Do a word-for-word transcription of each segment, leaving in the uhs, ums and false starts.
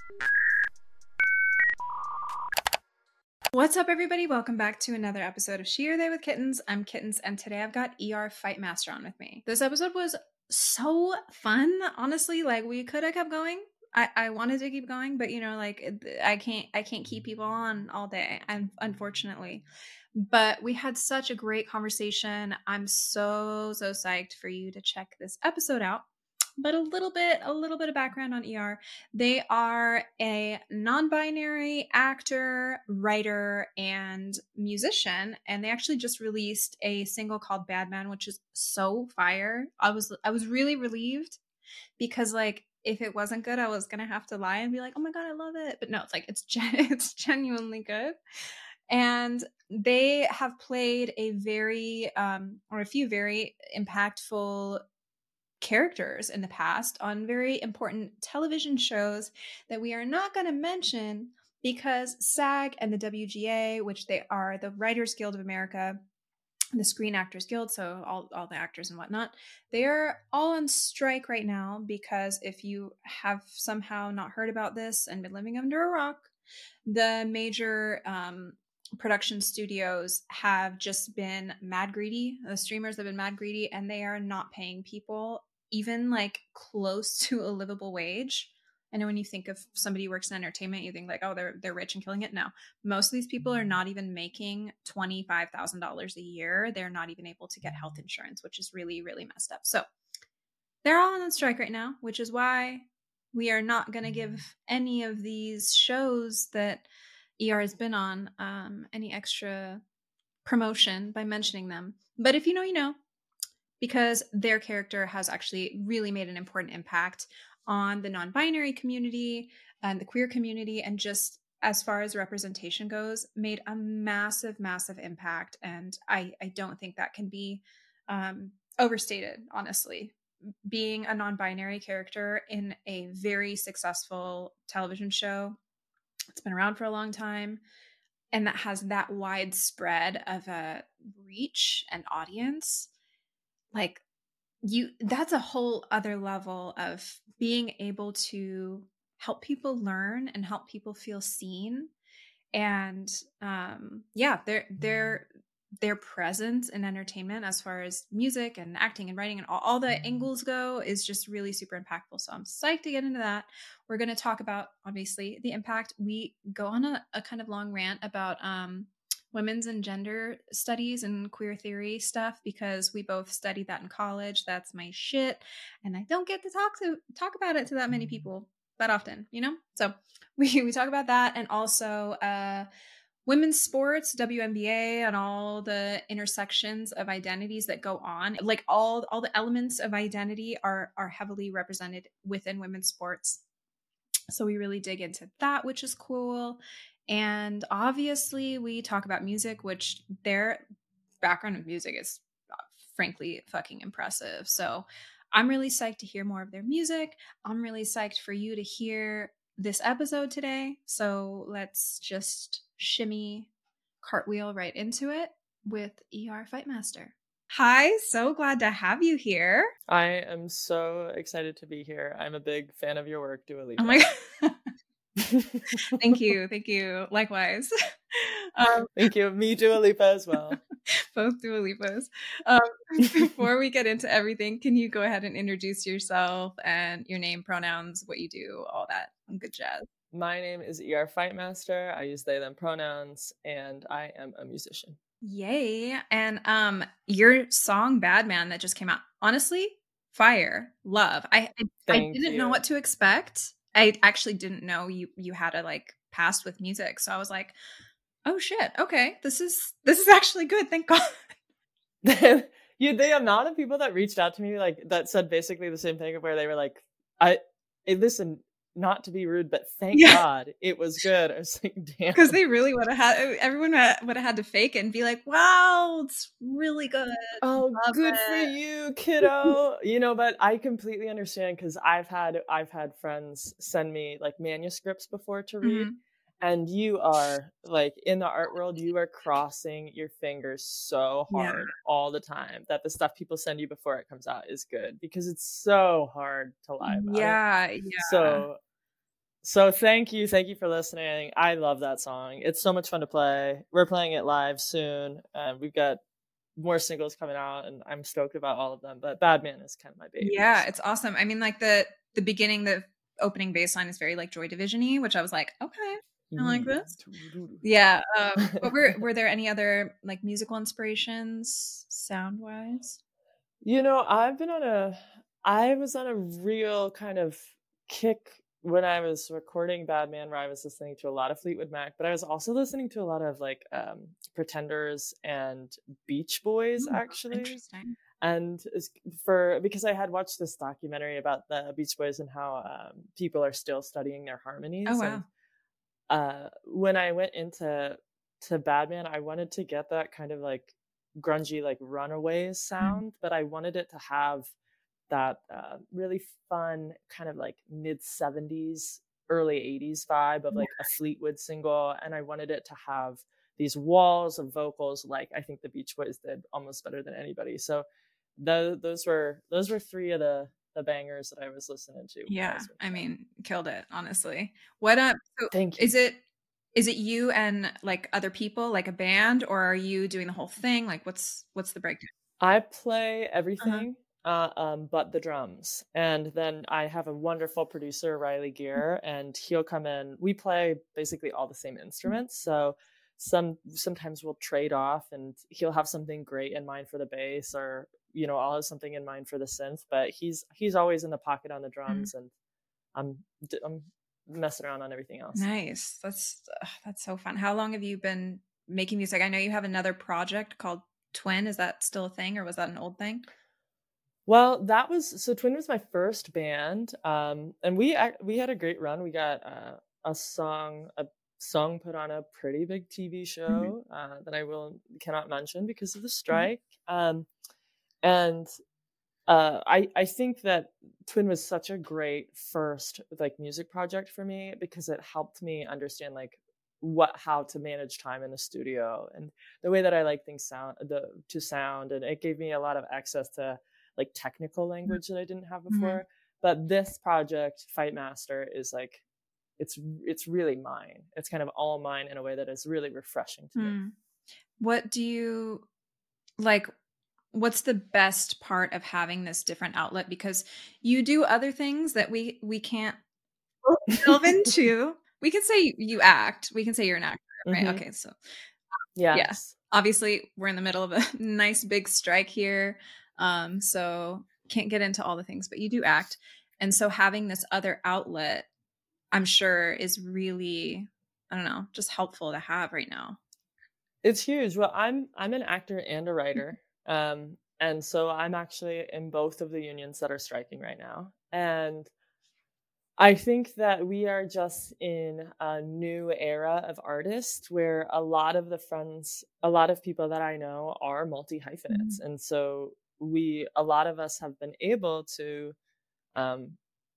What's up, everybody? Welcome back to another episode of She or They with Kittens. I'm Kittens, and today I've got E R Fight Master on with me. This episode was so fun, honestly. Like, we could have kept going. I, I wanted to keep going, but you know, like I can't I can't keep people on all day, and unfortunately. But we had such a great conversation. I'm so so psyched for you to check this episode out. But a little bit, a little bit of background on E R. They are a non-binary actor, writer, and musician, and they actually just released a single called Bad Man, which is so fire. I was I was really relieved because, like, if it wasn't good, I was gonna have to lie and be like, "Oh my god, I love it." But no, it's like it's gen- it's genuinely good. And they have played a very um or a few very impactful characters in the past on very important television shows that we are not going to mention because SAG and the W G A, which they are the Writers Guild of America, the Screen Actors Guild, so all, all the actors and whatnot, they're all on strike right now because if you have somehow not heard about this and been living under a rock, the major um, production studios have just been mad greedy. The streamers have been mad greedy, and they are not paying people even like close to a livable wage. I know when you think of somebody who works in entertainment, you think like, oh, they're they're rich and killing it. No, most of these people are not even making twenty-five thousand dollars a year. They're not even able to get health insurance, which is really, really messed up. So they're all on strike right now, which is why we are not going to give any of these shows that E R has been on um, any extra promotion by mentioning them. But if you know, you know, because their character has actually really made an important impact on the non-binary community and the queer community, and just as far as representation goes, made a massive, massive impact. And I, I don't think that can be um, overstated, honestly. Being a non-binary character in a very successful television show, it's been around for a long time, and that has that widespread of a reach and audience, like you that's a whole other level of being able to help people learn and help people feel seen. And um yeah, their their their presence in entertainment as far as music and acting and writing and all, all the angles go is just really super impactful. So I'm psyched to get into that. We're going to talk about, obviously, the impact. We go on a, a kind of long rant about um women's and gender studies and queer theory stuff because we both studied that in college. That's my shit, and I don't get to talk to talk about it to that many people that often, you know? So we we talk about that, and also uh women's sports, W N B A, and all the intersections of identities that go on. Like all all the elements of identity are are heavily represented within women's sports. So we really dig into that, which is cool. And obviously we talk about music, which their background of music is uh, frankly fucking impressive. So I'm really psyched to hear more of their music. I'm really psyched for you to hear this episode today. So let's just shimmy cartwheel right into it with E R Fight Master. Hi, so glad to have you here. I am so excited to be here. I'm a big fan of your work, Dua Lipa. Oh my god. Thank you. Thank you. Likewise. Um, Thank you. Me, Dua Lipa as well. Both Dua Lipas. Um, before we get into everything, can you go ahead and introduce yourself and your name, pronouns, what you do, all that good jazz? My name is E R Fight Master. I use they, them pronouns, and I am a musician. Yay. And um, your song Bad Man that just came out, honestly, fire, love. I I, I didn't you. know what to expect. I actually didn't know you you had a like past with music. So I was like, oh shit, okay, this is this is actually good, thank God. you the amount of people that reached out to me like that said basically the same thing, where they were like, I hey, listen, not to be rude, but thank yeah. God it was good. I was like, damn, because they really would have had everyone would have had to fake it and be like, wow, it's really good. Oh, Love good it. For you, kiddo. You know, but I completely understand, because I've had I've had friends send me like manuscripts before to read. Mm-hmm. And you are like, in the art world, you are crossing your fingers so hard yeah. all the time that the stuff people send you before it comes out is good, because it's so hard to lie about yeah, it. Yeah. So, So thank you. Thank you for listening. I love that song. It's so much fun to play. We're playing it live soon. And we've got more singles coming out and I'm stoked about all of them. But Badman is kind of my baby. Yeah, so. It's awesome. I mean, like the the beginning, the opening bass line is very like Joy Division-y, which I was like, okay, I like this. Yeah. Um, but were were there any other like musical inspirations sound wise? You know, I've been on a I was on a real kind of kick when I was recording Badman, where I was listening to a lot of Fleetwood Mac, but I was also listening to a lot of like um, Pretenders and Beach Boys, Ooh, actually. interesting. And for because I had watched this documentary about the Beach Boys and how um, people are still studying their harmonies. Oh wow. And uh, when I went into to Badman, I wanted to get that kind of like grungy, like Runaways sound, mm. but I wanted it to have that uh, really fun kind of like mid seventies, early eighties vibe of like a Fleetwood single. And I wanted it to have these walls of vocals like I think the Beach Boys did almost better than anybody. So the, those were those were three of the the bangers that I was listening to. Yeah, I, I mean, killed it, honestly. What up? So Thank you. Is it is it you and like other people, like a band, or are you doing the whole thing? Like what's what's the breakdown? I play everything. Uh-huh. uh, um, but the drums. And then I have a wonderful producer, Riley Gear, and he'll come in. We play basically all the same instruments. So some sometimes we'll trade off and he'll have something great in mind for the bass, or, you know, I'll have something in mind for the synth, but he's, he's always in the pocket on the drums mm-hmm. and I'm, I'm messing around on everything else. Nice. That's, uh, that's so fun. How long have you been making music? I know you have another project called Twin. Is that still a thing or was that an old thing? Well, that was, so Twin was my first band. Um, and we, we had a great run. We got uh, a song, a song put on a pretty big T V show mm-hmm. uh, that I will, cannot mention because of the strike. Mm-hmm. Um, and uh, I, I think that Twin was such a great first like music project for me because it helped me understand like what, how to manage time in the studio and the way that I like things sound the, to sound. And it gave me a lot of access to like technical language that I didn't have before. Mm-hmm. But this project, Fight Master, is like, it's, it's really mine. It's kind of all mine in a way that is really refreshing to mm. me. What do you like? What's the best part of having this different outlet? Because you do other things that we, we can't delve into. We can say you act. We can say you're an actor, right? Mm-hmm. Okay. So yes. yeah, obviously we're in the middle of a nice big strike here. Um, so can't get into all the things, but you do act. And so having this other outlet, I'm sure is really, I don't know, just helpful to have right now. It's huge. Well, I'm, I'm an actor and a writer. Um, and so I'm actually in both of the unions that are striking right now. And I think that we are just in a new era of artists where a lot of the friends, a lot of people that I know are multi-hyphenates. Mm-hmm. And so we, a lot of us have been able to um,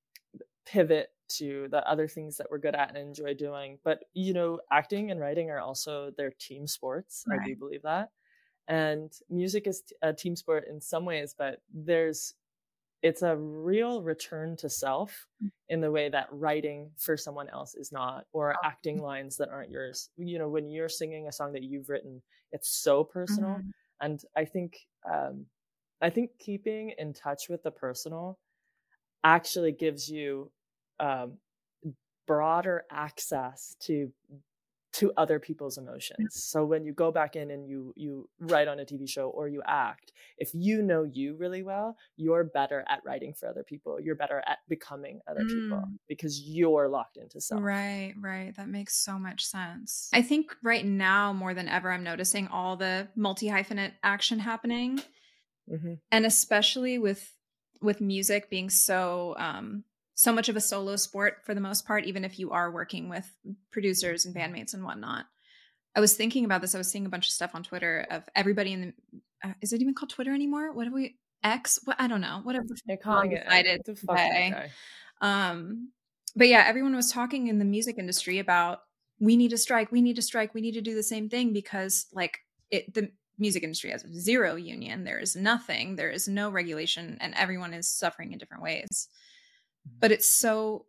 pivot to the other things that we're good at and enjoy doing. But, you know, acting and writing are also, they're team sports. Right. I do believe that. And music is a team sport in some ways, but there's, it's a real return to self in the way that writing for someone else is not, or acting lines that aren't yours. You know, when you're singing a song that you've written, it's so personal. Mm-hmm. And I think, um, I think keeping in touch with the personal actually gives you um, broader access to to other people's emotions. So when you go back in and you you write on a T V show or you act, if you know you really well, you're better at writing for other people. You're better at becoming other mm. people because you're locked into self. Right, right. That makes so much sense. I think right now more than ever, I'm noticing all the multi-hyphenate action happening. Mm-hmm. And especially with with music being so um so much of a solo sport for the most part, even if you are working with producers and bandmates and whatnot. I was thinking about this. I was seeing a bunch of stuff on Twitter of everybody in the, uh, is it even called Twitter anymore? What have we, X? What, I don't know. Whatever. They're calling it. Decided the today. Guy. Um, but yeah, everyone was talking in the music industry about, we need to strike, we need to strike, we need to do the same thing because like it, the music industry has zero union. There is nothing, there is no regulation and everyone is suffering in different ways. But it's so,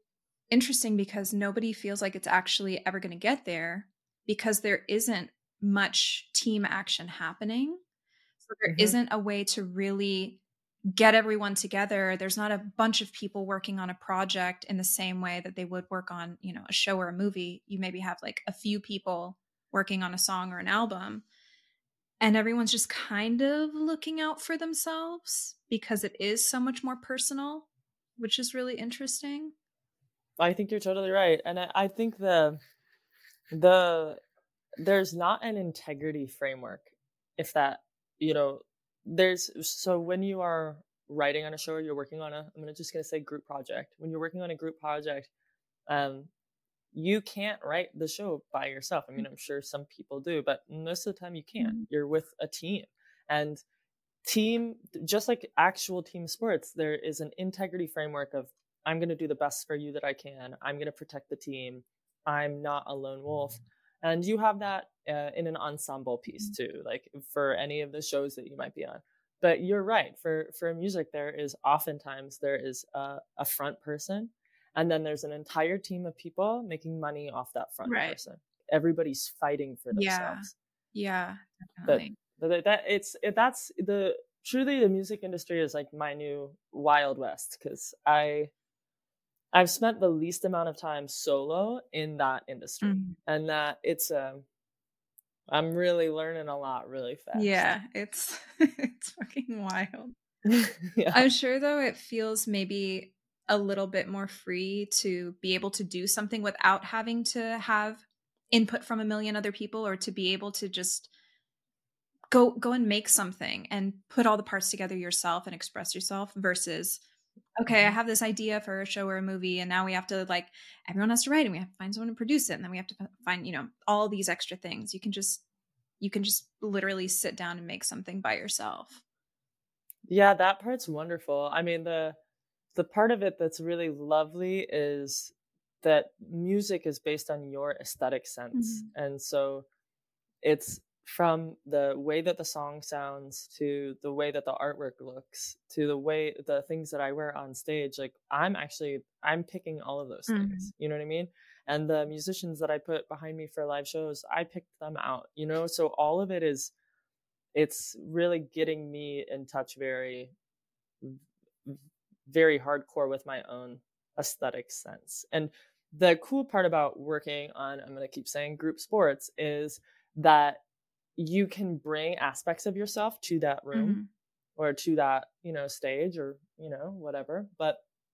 interesting because nobody feels like it's actually ever going to get there because there isn't much team action happening. So there Mhm. isn't a way to really get everyone together. There's not a bunch of people working on a project in the same way that they would work on, you know, a show or a movie. You maybe have like a few people working on a song or an album, and everyone's just kind of looking out for themselves because it is so much more personal, which is really interesting. I think you're totally right. And I, I think the the there's not an integrity framework, if that, you know, there's so when you are writing on a show or you're working on a, I'm gonna just gonna say group project. When you're working on a group project, um, you can't write the show by yourself. I mean, I'm sure some people do, but most of the time you can't. Mhm. You're with a team. And team, just like actual team sports, there is an integrity framework of I'm going to do the best for you that I can. I'm going to protect the team. I'm not a lone wolf. And you have that uh, in an ensemble piece too, like for any of the shows that you might be on. But you're right. For for music, there is oftentimes there is a, a front person, and then there's an entire team of people making money off that front Right. person. Everybody's fighting for Yeah. themselves. Yeah, But definitely. but that it's it, that's the truly the music industry is like my new wild west because I I've spent the least amount of time solo in that industry, Mhm. and that it's um I'm really learning a lot really fast. Yeah, it's it's fucking wild. Yeah. I'm sure though it feels maybe a little bit more free to be able to do something without having to have input from a million other people, or to be able to just go go and make something and put all the parts together yourself and express yourself versus okay, I Mhm. have this idea for a show or a movie and now we have to like everyone has to write and we have to find someone to produce it and then we have to find, you know, all these extra things. You can just you can just literally sit down and make something by yourself. Yeah, that part's wonderful. I mean, the the part of it that's really lovely is that music is based on your aesthetic sense. Mhm. And so it's from the way that the song sounds to the way that the artwork looks to the way the things that I wear on stage. Like I'm actually I'm picking all of those Mhm. things. You know what I mean? And the musicians that I put behind me for live shows, I picked them out, you know? So all of it is it's really getting me in touch very very hardcore with my own aesthetic sense. And the cool part about working on, I'm going to keep saying group sports, is that you can bring aspects of yourself to that room Mhm. or to that, you know, stage or, you know, whatever. But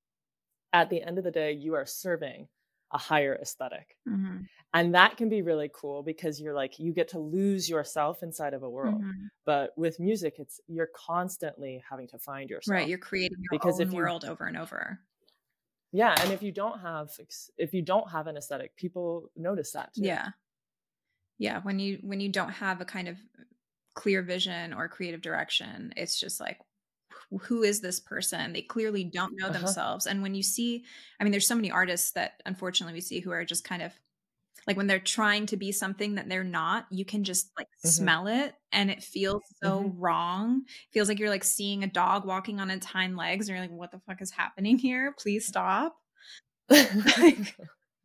at the end of the day, you are serving a higher aesthetic. Mhm. And that can be really cool because you're like, you get to lose yourself inside of a world. Mhm. But with music, it's you're constantly having to find Right, yourself. you're creating your Because own if you world over and over. Yeah, and if you don't have if you don't have an aesthetic, people notice that too. Yeah. Yeah, when you when you don't have a kind of clear vision or creative direction, it's just like wh- who is this person? They clearly don't know Uh-huh. themselves. And when you see, I mean, there's so many artists that unfortunately we see who are just kind of like when they're trying to be something that they're not, you can just like Mhm. smell it and it feels so Mhm. wrong. Feels like you're like seeing a dog walking on its hind legs and you're like, what the fuck is happening here? Please stop. Like,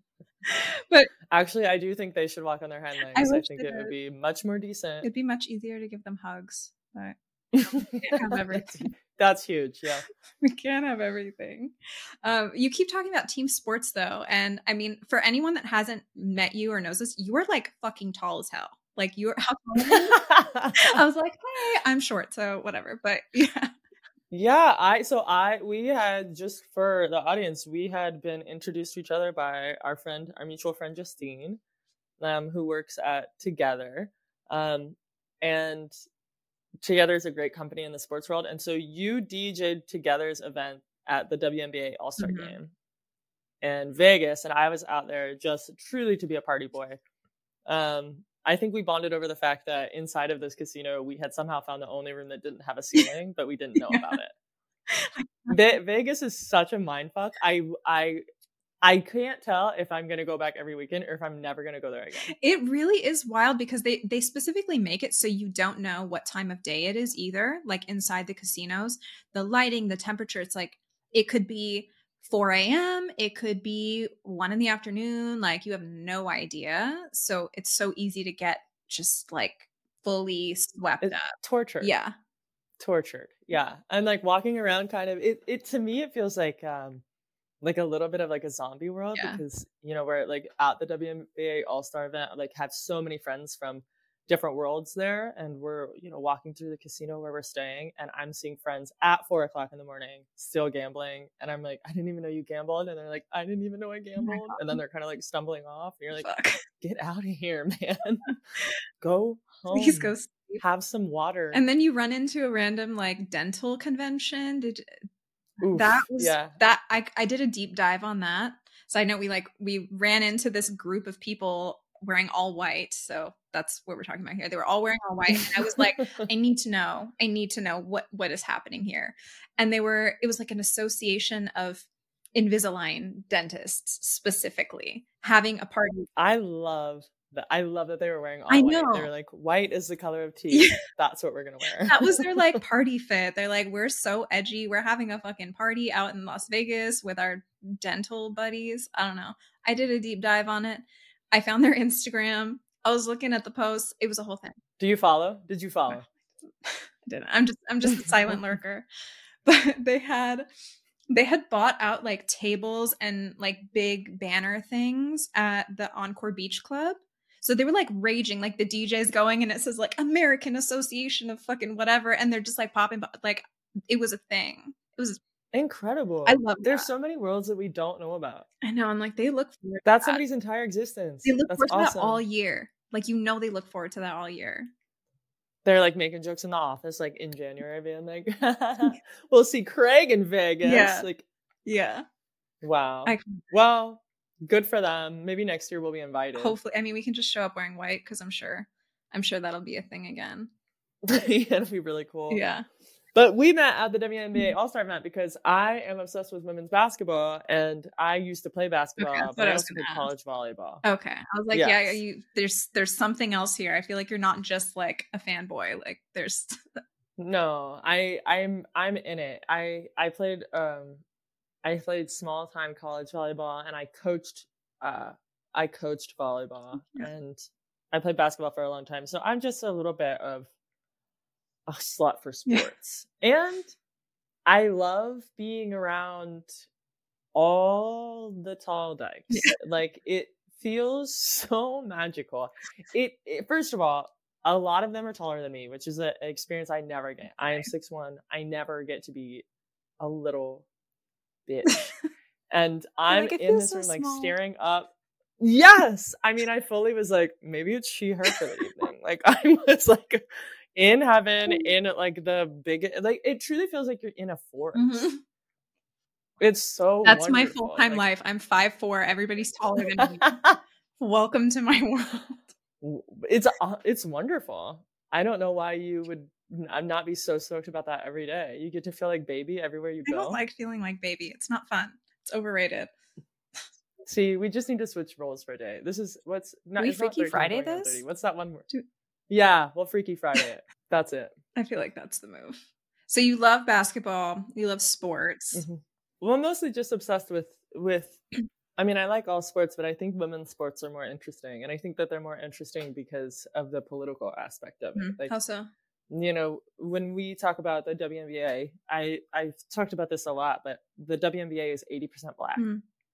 but Actually, I do think they should walk on their hind I legs. I wish think that it would uh, be much more decent. it'd be much easier to give them hugs, but we can't have that's, everything. that's huge, yeah. We can't have everything. Um, you keep talking about team sports though, and I mean, for anyone that hasn't met you or knows this, you are like fucking tall as hell. Like you're how tall are you? I was like, hey, I'm short, so whatever. But yeah. Yeah, I so I we had just for the audience, we had been introduced to each other by our friend, our mutual friend Justine, um, who works at Together. Um, and Together is a great company in the sports world. And so you D J'd Together's event at the W N B A All-Star Mhm. game in Vegas, and I was out there just truly to be a party boy. Um, I think we bonded over the fact that inside of this casino, we had somehow found the only room that didn't have a ceiling, but we didn't know Yeah. about it. Ve- Vegas is such a mindfuck. I I I can't tell if I'm gonna go back every weekend or if I'm never gonna go there again. It really is wild because they they specifically make it so you don't know what time of day it is either. Like inside the casinos, the lighting, the temperature, it's like it could be four a.m. It could be one in the afternoon. Like, you have no idea. So it's so easy to get just like fully swept It's up. tortured. Yeah. Tortured. Yeah. And like walking around kind of it, it to me it feels like um like a little bit of like a zombie world Yeah. because you know we're like at the W N B A All-Star event, I, like have so many friends from different worlds there, and we're you know walking through the casino where we're staying, and I'm seeing friends at four o'clock in the morning still gambling, and I'm like, I didn't even know you gambled, and they're like, I didn't even know I gambled, oh and then they're kind of like stumbling off, and you're like, fuck, get out of here, man. Go home. Please go sleep. Have some water. And then you run into a random like dental convention. Did Oof, that was yeah. that I I did a deep dive on that. So I know we like we ran into this group of people wearing all white. So that's what we're talking about here. They were all wearing all white. And I was like, I need to know. I need to know what what is happening here. And they were it was like an association of Invisalign dentists specifically having a party. I love that. I love that they were wearing all I white. know. They were like, white is the color of teeth. Yeah. That's what we're going to wear. That was their like party fit. They're like, we're so edgy. We're having a fucking party out in Las Vegas with our dental buddies. I don't know. I did a deep dive on it. I found their Instagram. I was looking at the posts. It was a whole thing. Do you follow? Did you follow? I didn't. I'm just I'm just a silent lurker. But they had they had bought out like tables and like big banner things at the Encore Beach Club. So they were like raging, like the D J's going and it says like American Association of fucking whatever. And they're just like popping, like it was a thing. It was incredible. I love There's that. so many worlds that we don't know about. I know. I'm like, they look forward to That's that. somebody's entire existence. They look That's forward to awesome. that all year. Like, you know, they look forward to that all year. They're like making jokes in the office, like in January, being like, we'll see Craig in Vegas. Yeah. Like, yeah. Wow. I, well, good for them. Maybe next year we'll be invited. Hopefully. I mean, we can just show up wearing white because I'm sure, I'm sure that'll be a thing again. Yeah, it'll be really cool. Yeah. But we met at the W N B A All-Star event because I am obsessed with women's basketball, and I used to play basketball, okay, but I, I also played college volleyball. Okay, I was like, yes. yeah, you, there's there's something else here. I feel like you're not just like a fanboy. Like, there's no, I I'm I'm in it. I I played um I played small time college volleyball, and I coached uh I coached volleyball, yeah. and I played basketball for a long time. So I'm just a little bit of a slut for sports. And I love being around all the tall dykes. Yeah. Like, it feels so magical. It, it first of all, a lot of them are taller than me, which is an experience I never get. I am six one. I never get to be a little bitch. And I'm like, in this so room, small. Like, staring up. Yes! I mean, I fully was like, maybe it's she, her for the evening. Like, I was like in heaven, in like the big, like, it truly feels like you're in a forest. Mm-hmm. It's so That's wonderful. My full-time like, life. I'm five foot four. Everybody's taller than me. Welcome to my world. It's uh, it's wonderful. I don't know why you would not be so stoked about that every day. You get to feel like baby everywhere you go. I don't like feeling like baby. It's not fun. It's overrated. See, we just need to switch roles for a day. This is what's not. We Freaky not Friday this? What's that one word? Do- yeah, well, Freaky Friday it. That's it. I feel like that's the move. So you love basketball. You love sports. Mm-hmm. Well, I'm mostly just obsessed with with. I mean, I like all sports, but I think women's sports are more interesting, and I think that they're more interesting because of the political aspect of it. Mm-hmm. Like, how so? You know, when we talk about the W N B A, I I've talked about this a lot, but the W N B A is eighty percent Black. Mm-hmm.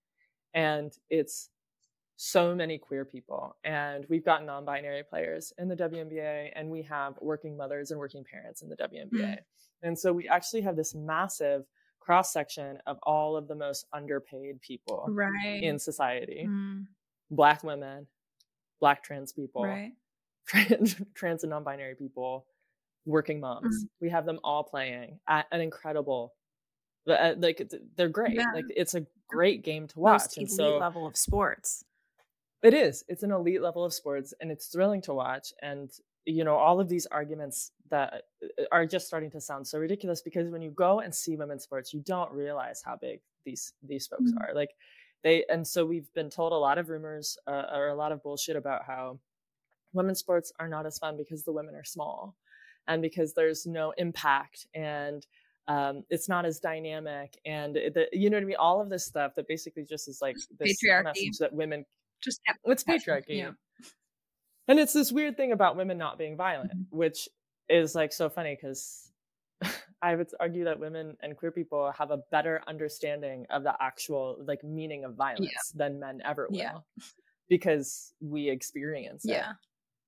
And it's so many queer people. And we've got non-binary players in the W N B A, and we have working mothers and working parents in the W N B A. Mm. And so we actually have this massive cross-section of all of the most underpaid people right. in society. Mm. Black women, Black trans people, right. trans, trans and non-binary people, working moms. Mm. We have them all playing at an incredible like they're great. Yeah. Like, it's a great game to watch. Most and elite so level of sports. It is. It's an elite level of sports, and it's thrilling to watch. And you know, all of these arguments that are just starting to sound so ridiculous because when you go and see women's sports, you don't realize how big these these folks mm-hmm. are. Like they, and so we've been told a lot of rumors uh, or a lot of bullshit about how women's sports are not as fun because the women are small, and because there's no impact and Um, it's not as dynamic, and the, you know what I mean? All of this stuff that basically just is like this patriarchy. Message that women just it's patriarchy. Yeah. And it's this weird thing about women not being violent, mm-hmm. which is like so funny because I would argue that women and queer people have a better understanding of the actual like meaning of violence yeah. than men ever will, yeah. because we experience it. Yeah.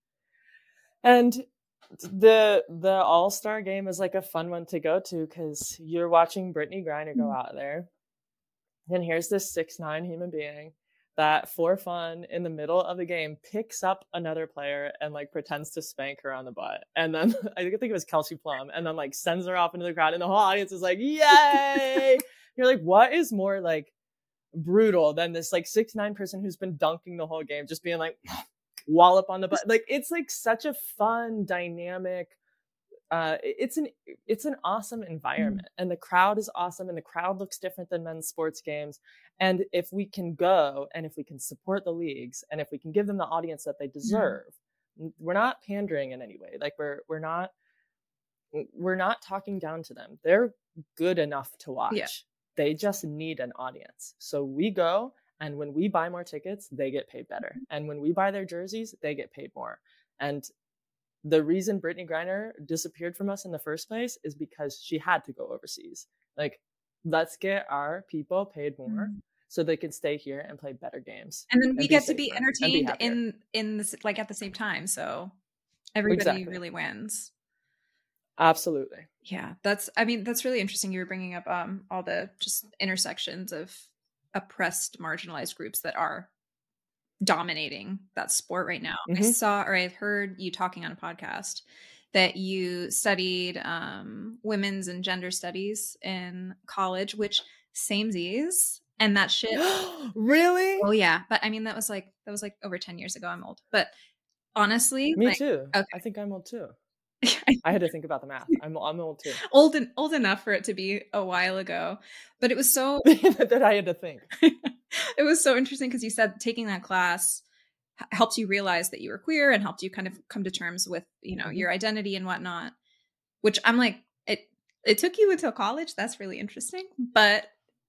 And the the All-Star game is like a fun one to go to because you're watching Brittney Griner go out there, and here's this six nine human being that for fun in the middle of the game picks up another player and like pretends to spank her on the butt, and then I think it was Kelsey Plum, and then like sends her off into the crowd, and the whole audience is like, yay! You're like, what is more like brutal than this like six nine person who's been dunking the whole game just being like wallop on the butt? Like it's like such a fun dynamic uh it's an it's an awesome environment, mm-hmm. and the crowd is awesome, and the crowd looks different than men's sports games. And if we can go, and if we can support the leagues, and if we can give them the audience that they deserve, mm-hmm. we're not pandering in any way. Like we're we're not we're not talking down to them. They're good enough to watch. Yeah. They just need an audience. So we go, and when we buy more tickets, they get paid better. And when we buy their jerseys, they get paid more. And the reason Brittney Griner disappeared from us in the first place is because she had to go overseas. Like, let's get our people paid more mm-hmm. so they can stay here and play better games. And then we and get to be entertained be in in this like at the same time. So everybody exactly. really wins. Absolutely. Yeah, that's, I mean, that's really interesting. You were bringing up um, all the just intersections of oppressed, marginalized groups that are dominating that sport right now. Mm-hmm. I saw, or I've heard you talking on a podcast that you studied um, women's and gender studies in college, which samesies, and that shit. Really? Oh yeah. But I mean, that was like, that was like over ten years ago. I'm old, but honestly. Me like, too. Okay. I think I'm old too. I had to think about the math. I'm I'm old too. Old and old enough for it to be a while ago, but it was so that I had to think. It was so interesting because you said taking that class h- helped you realize that you were queer and helped you kind of come to terms with, you know, mm-hmm. your identity and whatnot. Which I'm like, it it took you until college. That's really interesting, but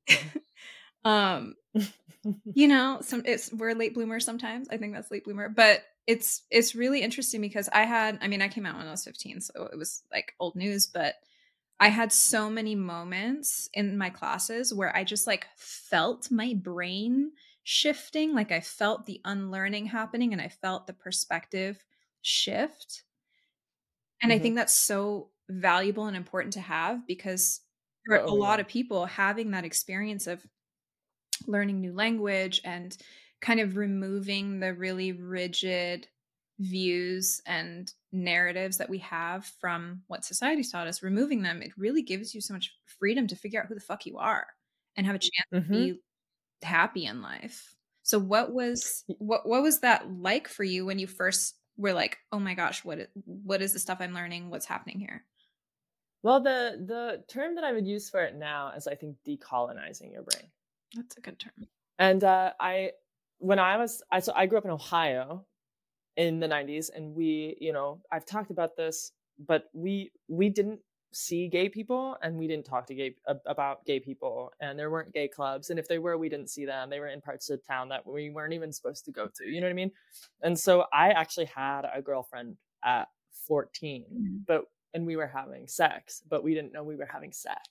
um, you know, some it's we're late bloomers sometimes. I think that's late bloomer, but. It's it's really interesting because I had, I mean, I came out when I was fifteen, so it was like old news, but I had so many moments in my classes where I just like felt my brain shifting, like I felt the unlearning happening and I felt the perspective shift. And mm-hmm. I think that's so valuable and important to have because for oh, a yeah. lot of people having that experience of learning new language and kind of removing the really rigid views and narratives that we have from what society's taught us, removing them, it really gives you so much freedom to figure out who the fuck you are and have a chance mm-hmm. to be happy in life. So what was what what was that like for you when you first were like, oh my gosh, what what is the stuff I'm learning? What's happening here? Well, the the term that I would use for it now is I think decolonizing your brain. That's a good term. And uh, I When I was, I so I grew up in Ohio in the nineties, and we, you know, I've talked about this, but we we didn't see gay people, and we didn't talk to gay about gay people, and there weren't gay clubs, and if they were, we didn't see them. They were in parts of town that we weren't even supposed to go to. You know what I mean? And so I actually had a girlfriend at fourteen, mm-hmm. but and we were having sex, but we didn't know we were having sex.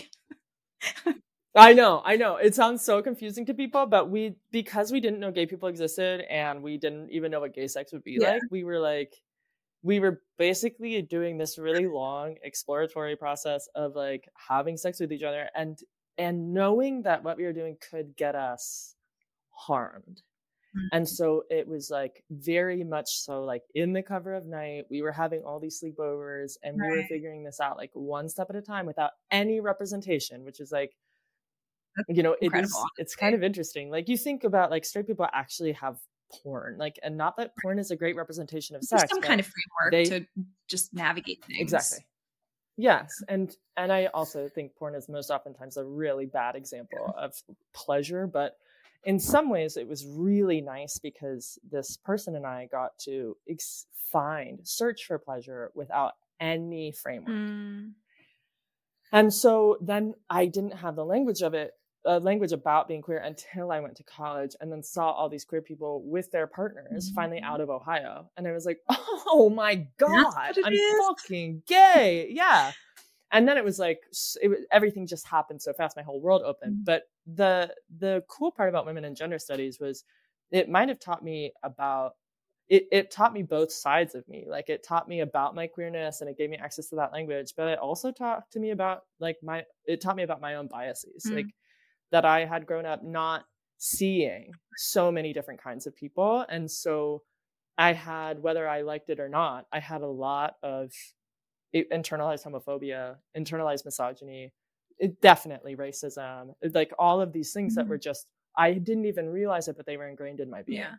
I know, I know. It sounds so confusing to people, but we, because we didn't know gay people existed and we didn't even know what gay sex would be yeah. like, we were like, we were basically doing this really long exploratory process of like having sex with each other and, and knowing that what we were doing could get us harmed. Mm-hmm. And so it was like very much so like in the cover of night, we were having all these sleepovers and right. we were figuring this out like one step at a time without any representation, which is like, you know, it is, it's kind of interesting. Like you think about like straight people actually have porn, like, and not that porn is a great representation of There's sex. Some kind of framework they, to just navigate things. Exactly. Yes. And, and I also think porn is most oftentimes a really bad example of pleasure, but in some ways it was really nice because this person and I got to ex- find, search for pleasure without any framework. Mm. And so then I didn't have the language of it, uh, language about being queer until I went to college, and then saw all these queer people with their partners finally Mm-hmm. out of Ohio. And I was like, oh my That's God, what it I'm is. fucking gay. Yeah. And then it was like, it was, everything just happened so fast. My whole world opened. Mm-hmm. But the, the cool part about women in gender studies was it might have taught me about, it, it taught me both sides of me. Like it taught me about my queerness and it gave me access to that language, but it also taught to me about like my, it taught me about my own biases, mm-hmm. like that I had grown up not seeing so many different kinds of people. And so I had, whether I liked it or not, I had a lot of internalized homophobia, internalized misogyny, it definitely racism, like all of these things mm-hmm. that were just, I didn't even realize it, but they were ingrained in my being. Yeah.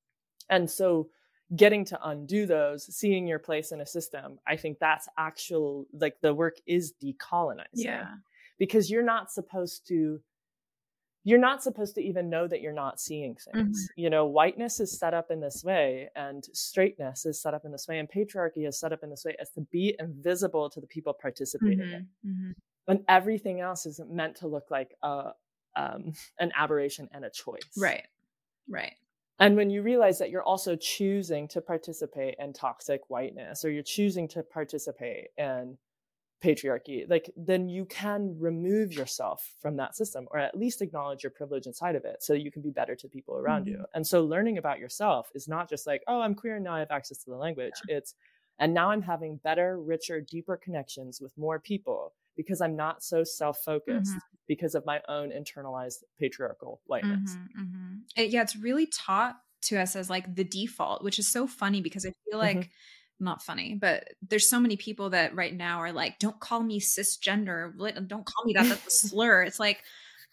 And so getting to undo those, seeing your place in a system, I think that's actual, like the work is decolonizing. Yeah. Because you're not supposed to, you're not supposed to even know that you're not seeing things. Mm-hmm. You know, whiteness is set up in this way, and straightness is set up in this way, and patriarchy is set up in this way as to be invisible to the people participating mm-hmm. in it. Mm-hmm. And everything else is meant to look like a, um, an aberration and a choice. Right. Right. And when you realize that you're also choosing to participate in toxic whiteness, or you're choosing to participate in patriarchy, like then you can remove yourself from that system, or at least acknowledge your privilege inside of it so you can be better to people around mm-hmm. you. And so learning about yourself is not just like, oh, I'm queer and now I have access to the language. Yeah. It's, and now I'm having better, richer, deeper connections with more people because I'm not so self-focused mm-hmm. because of my own internalized patriarchal whiteness. Mm-hmm, mm-hmm. It, yeah, it's really taught to us as like the default, which is so funny because I feel like mm-hmm. not funny, but there's so many people that right now are like, don't call me cisgender. Don't call me that. That's a slur. It's like,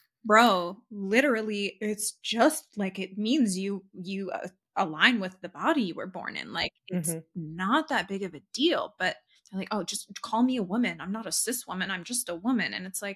bro, literally, it's just like, it means you, you uh, align with the body you were born in. Like, it's mm-hmm. not that big of a deal, but they're like, oh, just call me a woman. I'm not a cis woman. I'm just a woman. And it's like,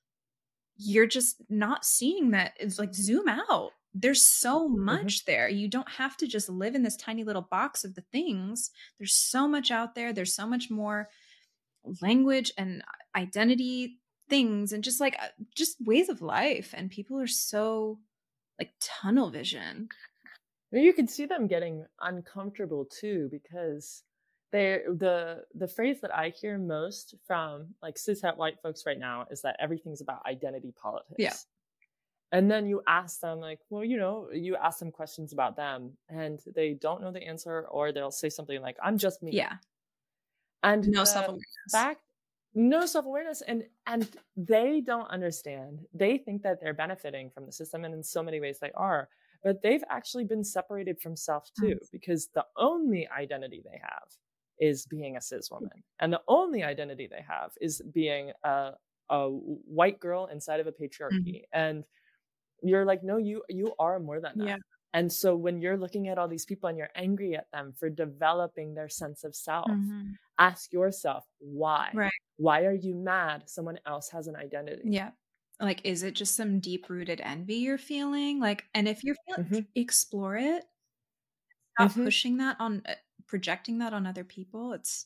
you're just not seeing that. It's like, zoom out. There's so much mm-hmm. there. You don't have to just live in this tiny little box of the things. There's so much out there. There's so much more language and identity things and just like, just ways of life. And people are so like tunnel vision. You can see them getting uncomfortable too, because they the the phrase that I hear most from like cishet white folks right now is that everything's about identity politics. Yeah. And then you ask them like, well, you know, you ask them questions about them and they don't know the answer, or they'll say something like, I'm just me. Yeah. And no self-awareness. Fact, no self-awareness. And, and they don't understand. They think that they're benefiting from the system. And in so many ways they are, but they've actually been separated from self too, mm-hmm. because the only identity they have is being a cis woman. And the only identity they have is being a, a white girl inside of a patriarchy. Mm-hmm. And you're like, no, you, you are more than that. Yeah. And so when you're looking at all these people and you're angry at them for developing their sense of self, mm-hmm. ask yourself, why? Right. Why are you mad someone else has an identity? Yeah. Like, is it just some deep rooted envy you're feeling? Like, and if you're feeling, mm-hmm. explore it. Stop mm-hmm. pushing that on, uh, projecting that on other people. It's,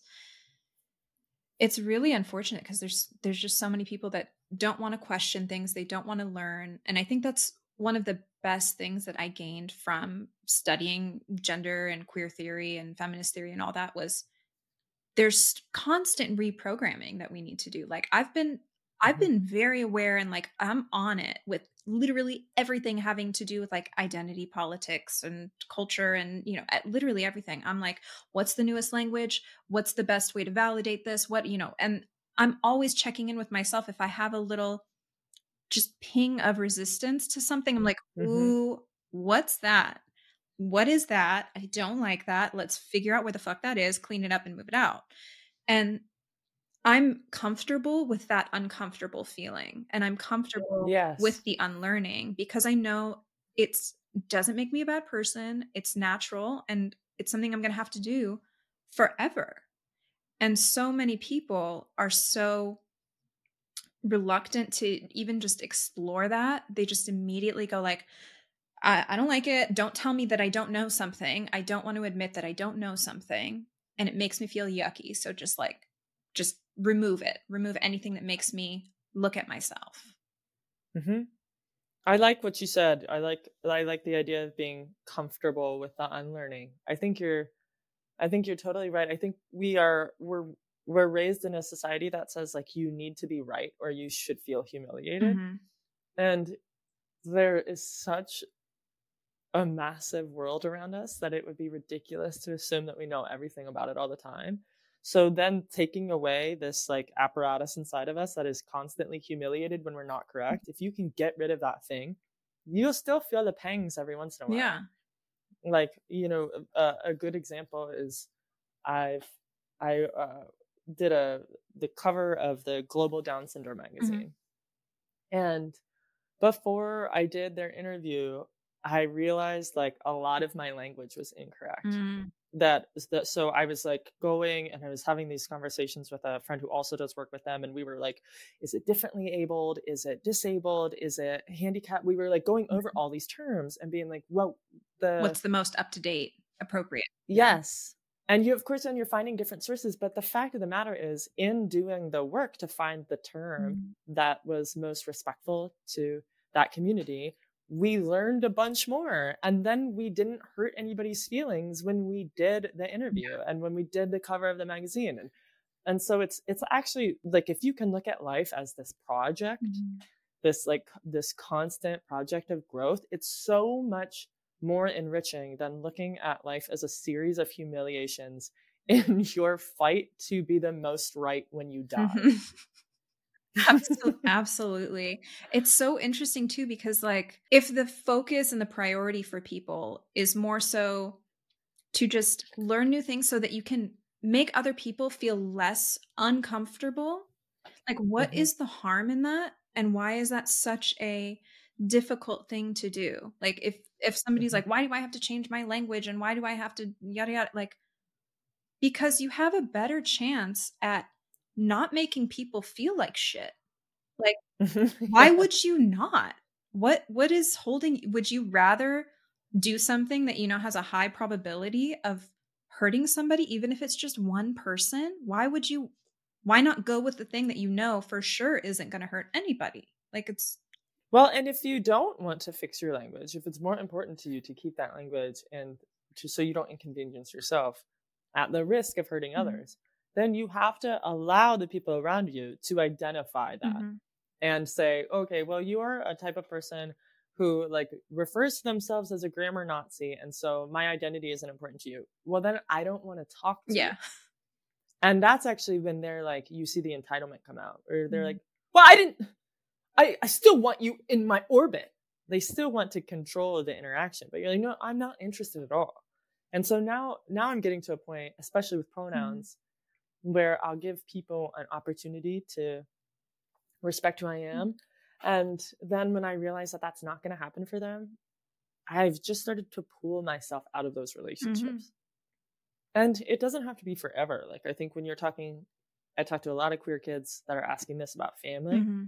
it's really unfortunate because there's, there's just so many people that don't want to question things. They don't want to learn. And I think that's one of the best things that I gained from studying gender and queer theory and feminist theory and all that was there's constant reprogramming that we need to do. Like I've been, I've been very aware and like, I'm on it with literally everything having to do with like identity politics and culture and, you know, literally everything. I'm like, what's the newest language? What's the best way to validate this? What, you know, and I'm always checking in with myself. If I have a little just ping of resistance to something, I'm like, ooh, mm-hmm. what's that? What is that? I don't like that. Let's figure out where the fuck that is, clean it up and move it out. And I'm comfortable with that uncomfortable feeling. And I'm comfortable yes. with the unlearning because I know it doesn't make me a bad person. It's natural. And it's something I'm going to have to do forever. And so many people are so reluctant to even just explore that. They just immediately go like, I, I don't like it. Don't tell me that I don't know something. I don't want to admit that I don't know something. And it makes me feel yucky. So just like, just remove it, remove anything that makes me look at myself. Mm-hmm. I like what you said. I like I like the idea of being comfortable with the unlearning. I think you're I think you're totally right. I think we are we're we're raised in a society that says like you need to be right or you should feel humiliated. Mm-hmm. And there is such a massive world around us that it would be ridiculous to assume that we know everything about it all the time. So then taking away this like apparatus inside of us that is constantly humiliated when we're not correct, if you can get rid of that thing, you'll still feel the pangs every once in a while. Yeah. Like, you know, a, a good example is I've, I uh, did a, the cover of the Global Down Syndrome magazine. Mm-hmm. And before I did their interview, I realized like a lot of my language was incorrect. Mm. That, that so I was like going and I was having these conversations with a friend who also does work with them. And we were like, is it differently abled? Is it disabled? Is it handicapped? We were like going over all these terms and being like, well, the what's the most up to date, appropriate? Yes. And you, of course, then you're finding different sources. But the fact of the matter is, in doing the work to find the term mm. that was most respectful to that community, we learned a bunch more. And then we didn't hurt anybody's feelings when we did the interview yeah. and when we did the cover of the magazine. And, and so it's, it's actually like, if you can look at life as this project, mm-hmm. this like this constant project of growth, it's so much more enriching than looking at life as a series of humiliations in your fight to be the most right when you die. Mm-hmm. Absolutely. Absolutely. It's so interesting too, because like if the focus and the priority for people is more so to just learn new things so that you can make other people feel less uncomfortable, like what mm-hmm. is the harm in that? And why is that such a difficult thing to do? Like if, if somebody's mm-hmm. like, why do I have to change my language? And why do I have to yada, yada, like, because you have a better chance at not making people feel like shit. Like, yeah. Why would you not? What, what is holding, would you rather do something that you know has a high probability of hurting somebody, even if it's just one person? Why would you, why not go with the thing that you know for sure isn't going to hurt anybody? Like it's. Well, and if you don't want to fix your language, if it's more important to you to keep that language and to, so you don't inconvenience yourself at the risk of hurting mm-hmm. others, then you have to allow the people around you to identify that mm-hmm. and say, okay, well, you are a type of person who like refers to themselves as a grammar Nazi. And so my identity isn't important to you. Well, then I don't want to talk to yeah. you. And that's actually when they're like, you see the entitlement come out, or they're mm-hmm. like, well, I didn't, I, I still want you in my orbit. They still want to control the interaction, but you're like, no, I'm not interested at all. And so now, now I'm getting to a point, especially with pronouns, mm-hmm. where I'll give people an opportunity to respect who I am. Mm-hmm. And then when I realize that that's not going to happen for them, I've just started to pull myself out of those relationships. Mm-hmm. And it doesn't have to be forever. Like, I think when you're talking, I talk to a lot of queer kids that are asking this about family. Mm-hmm.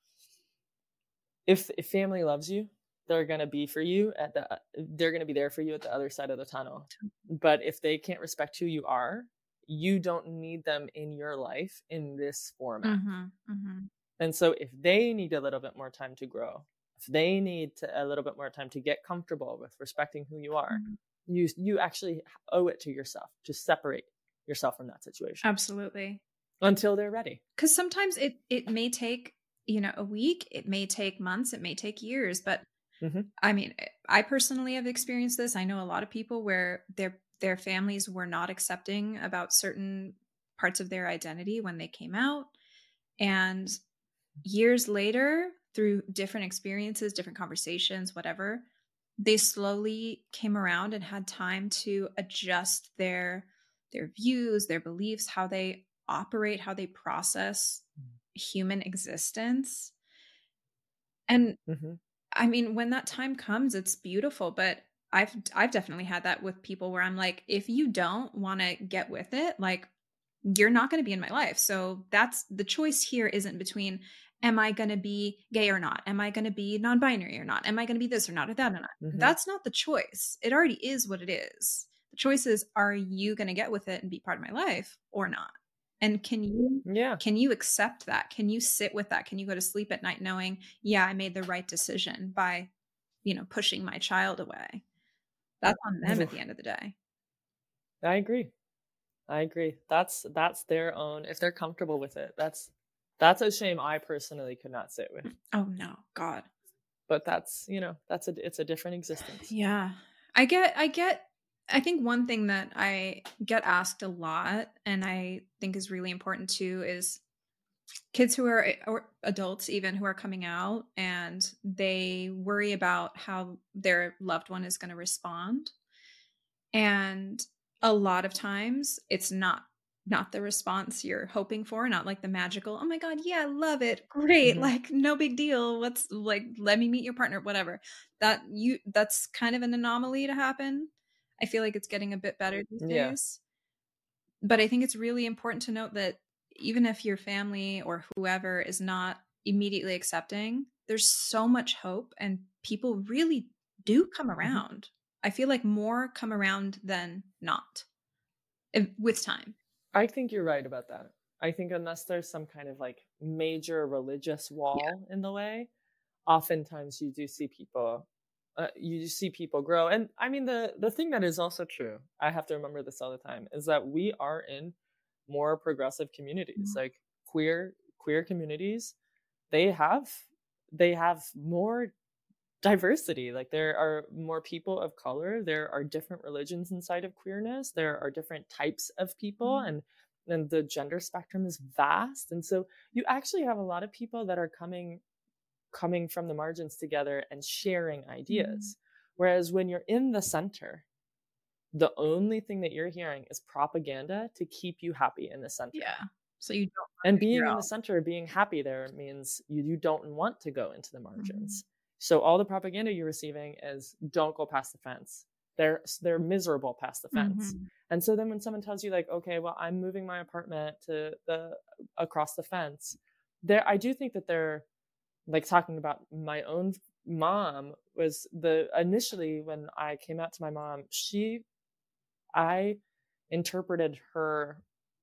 If, if family loves you, they're going to be for you at the, they're going to be there for you at the other side of the tunnel. But if they can't respect who you are, you don't need them in your life in this format. Mm-hmm, mm-hmm. And so if they need a little bit more time to grow, if they need to, a little bit more time to get comfortable with respecting who you are, mm-hmm. you, you actually owe it to yourself to separate yourself from that situation. Absolutely. Until they're ready. Because sometimes it, it may take, you know, a week, it may take months, it may take years, but mm-hmm. I mean, I personally have experienced this. I know a lot of people where their their families were not accepting about certain parts of their identity when they came out. And years later, through different experiences, different conversations, whatever, they slowly came around and had time to adjust their their views, their beliefs, how they operate, how they process human existence. And mm-hmm. I mean, when that time comes, it's beautiful, but I've, I've definitely had that with people where I'm like, if you don't want to get with it, like you're not going to be in my life. So that's the choice here isn't between, am I going to be gay or not? Am I going to be non-binary or not? Am I going to be this or not or that or not? Mm-hmm. That's not the choice. It already is what it is. The choice is, are you going to get with it and be part of my life or not? And can you Yeah. can you accept that? Can you sit with that? Can you go to sleep at night knowing, yeah, I made the right decision by, you know, pushing my child away? That's on them at the end of the day. I agree. I agree. That's that's their own, if they're comfortable with it. That's that's a shame I personally could not sit with. Oh no, God. But that's, you know, that's a it's a different existence. Yeah. I get I get I think one thing that I get asked a lot and I think is really important too is kids who are or adults even who are coming out and they worry about how their loved one is going to respond. And a lot of times it's not not the response you're hoping for, not like the magical, oh my God, yeah, love it, great, Mhm. like no big deal. What's like, let me meet your partner, whatever. That you that's kind of an anomaly to happen. I feel like it's getting a bit better these Yeah. days. But I think it's really important to note that even if your family or whoever is not immediately accepting, there's so much hope and people really do come Mhm. around. I feel like more come around than not if, with time. I think you're right about that. I think unless there's some kind of like major religious wall in the way, oftentimes you do see people uh, you do see people grow. And I mean, the the thing that is also true, I have to remember this all the time, is that we are in more progressive communities, Mhm. like queer queer communities. They have they have more diversity. Like there are more people of color, there are different religions inside of queerness, there are different types of people, Mhm. and and the gender spectrum is vast. And so you actually have a lot of people that are coming coming from the margins together and sharing Mhm. ideas. Whereas when you're in the center, the only thing that you're hearing is propaganda to keep you happy in the center. Yeah. So you don't want And to figure being in the out. center, being happy there means you, you don't want to go into the Mhm. margins. So all the propaganda you're receiving is don't go past the fence. They're they're miserable past the fence. Mhm. And so then when someone tells you like, okay, well, I'm moving my apartment to the across the fence, there I do think that they're like talking about my own mom was the initially when I came out to my mom, she I interpreted her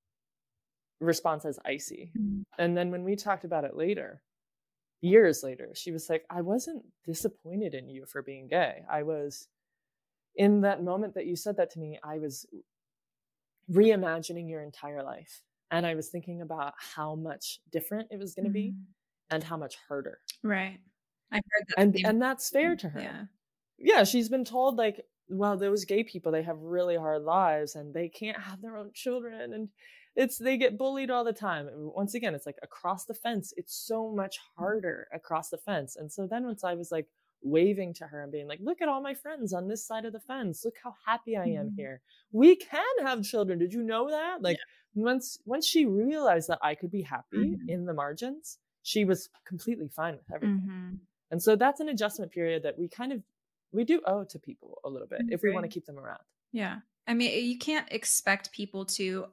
response as icy. Mhm. And then when we talked about it later, years later, she was like, I wasn't disappointed in you for being gay. I was, in that moment that you said that to me, I was reimagining your entire life. And I was thinking about how much different it was going to be Mhm. and how much harder. Right. I heard that And same and that's fair thing. to her. Yeah. Yeah, she's been told like, well, those gay people, they have really hard lives and they can't have their own children, and it's they get bullied all the time. And once again, it's like across the fence, it's so much harder across the fence. And so then once I was like waving to her and being like, look at all my friends on this side of the fence, look how happy I am Mhm. here, we can have children, did you know that? Yeah. Like once once she realized that I could be happy Mhm. in the margins, she was completely fine with everything. Mhm. And so that's an adjustment period that we kind of we do owe to people a little I bit if we want to agree. keep them around. Yeah. I mean, you can't expect people to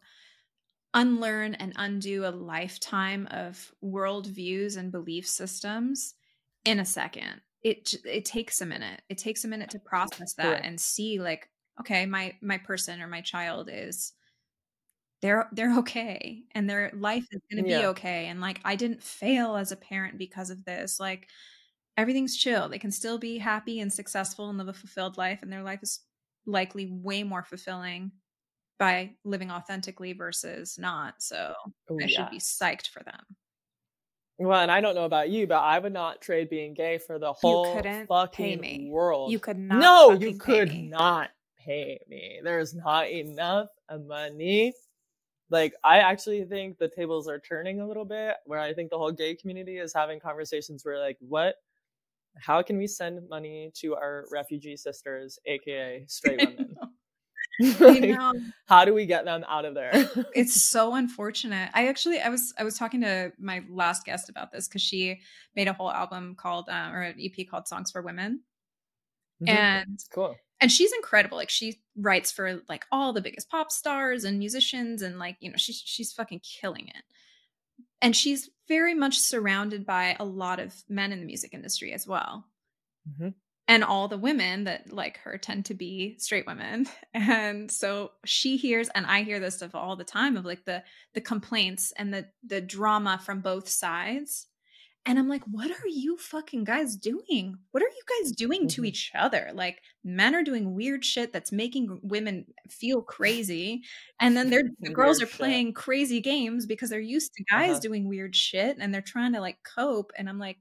unlearn and undo a lifetime of worldviews and belief systems in a second. It j- it takes a minute. It takes a minute to process that Correct. and see like, okay, my my person or my child is they're they're okay and their life is going to be Yeah. okay and like I didn't fail as a parent because of this. Like everything's chill. They can still be happy and successful and live a fulfilled life and their life is likely way more fulfilling by living authentically versus not. So Oh, I should be yes. psyched for them. Well, and I don't know about you, but I would not trade being gay for the You whole couldn't pay fucking me. You world. could not No, you fucking pay could me. not pay me. There's not enough money. Like, I actually think the tables are turning a little bit, where I think the whole gay community is having conversations where, like, what? How can we send money to our refugee sisters, aka straight I women? know. I Like, know. how do we get them out of there? It's so unfortunate. I actually I was I was talking to my last guest about this because she made a whole album called uh, or an E P called Songs for Women. Mhm. And Cool. and she's incredible. Like she writes for like all the biggest pop stars and musicians and like, you know, she's she's fucking killing it. And she's very much surrounded by a lot of men in the music industry as well. Mhm. and all the women that like her tend to be straight women. And so she hears, and I hear this stuff all the time of like the the complaints and the the drama from both sides. And I'm like, what are you fucking guys doing? What are you guys doing to Mhm. each other? Like, men are doing weird shit that's making women feel crazy. And then they're, the girls Weird are shit. playing crazy games because they're used to guys Uh-huh. doing weird shit and they're trying to like cope. And I'm like,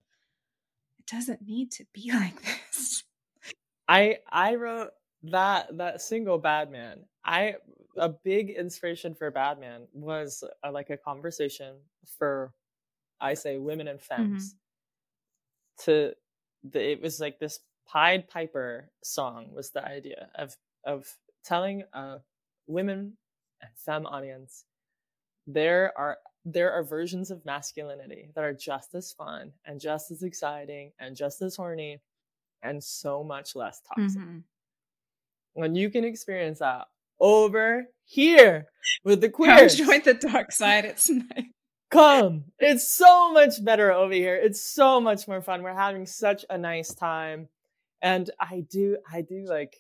it doesn't need to be like this. I I wrote that that single Bad Man. I a big inspiration for Bad Man was uh, like a conversation for, I say, women and femmes. Mm-hmm. To the, it was like this Pied Piper song was the idea of of telling a women and femme audience there are there are versions of masculinity that are just as fun and just as exciting and just as horny and so much less toxic. Mm-hmm. When you can experience that over here with the queers. Come join the dark side. It's nice. Come. It's so much better over here. It's so much more fun. We're having such a nice time. And I do, I do like,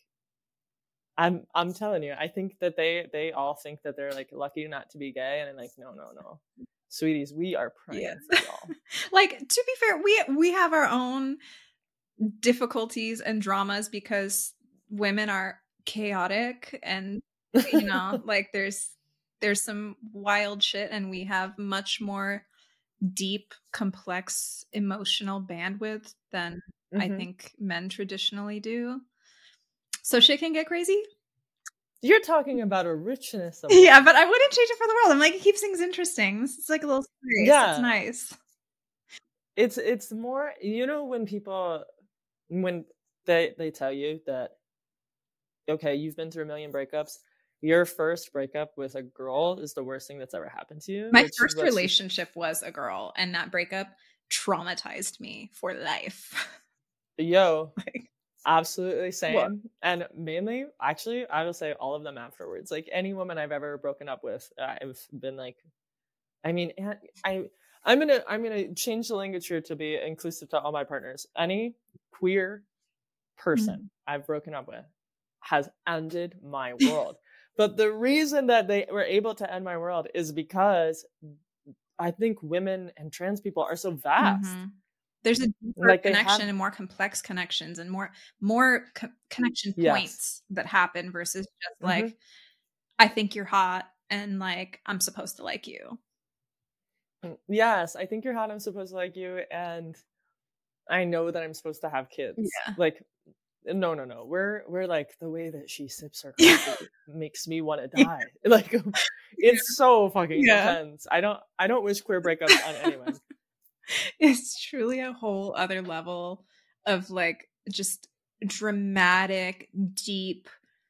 I'm, I'm telling you, I think that they, they all think that they're like lucky not to be gay. And I'm like, no, no, no. Sweeties, we are praying yeah. for y'all. Like, to be fair, we, we have our own difficulties and dramas because women are chaotic and, you know, like there's, there's some wild shit and we have much more deep, complex emotional bandwidth than mm-hmm. I think men traditionally do. So shit can get crazy. You're talking about a richness of yeah, but I wouldn't change it for the world. I'm like, it keeps things interesting. It's like a little space. Yeah. It's nice. It's it's more, you know, when people when they they tell you that, okay, you've been through a million breakups, your first breakup with a girl is the worst thing that's ever happened to you. My first relationship just... was a girl, and that breakup traumatized me for life. Yo, like, absolutely same. What? And mainly, actually, I will say all of them afterwards. Like any woman I've ever broken up with, I've been like, I mean, I I'm gonna I'm gonna change the language here to be inclusive to all my partners. Any queer person mm-hmm. I've broken up with has ended my world. But the reason that they were able to end my world is because I think women and trans people are so vast. Mm-hmm. There's a deeper like connection have... and more complex connections and more more co- connection points yes. that happen versus just mm-hmm. like, I think you're hot and like, I'm supposed to like you. Yes, I think you're hot, I'm supposed to like you, and I know that I'm supposed to have kids. Yeah. Like, no, no, no. We're we're like, the way that she sips her coffee makes me want to die. Yeah. Like, it's yeah. so fucking yeah. intense. I don't I don't wish queer breakups on anyone. It's truly a whole other level of like just dramatic, deep,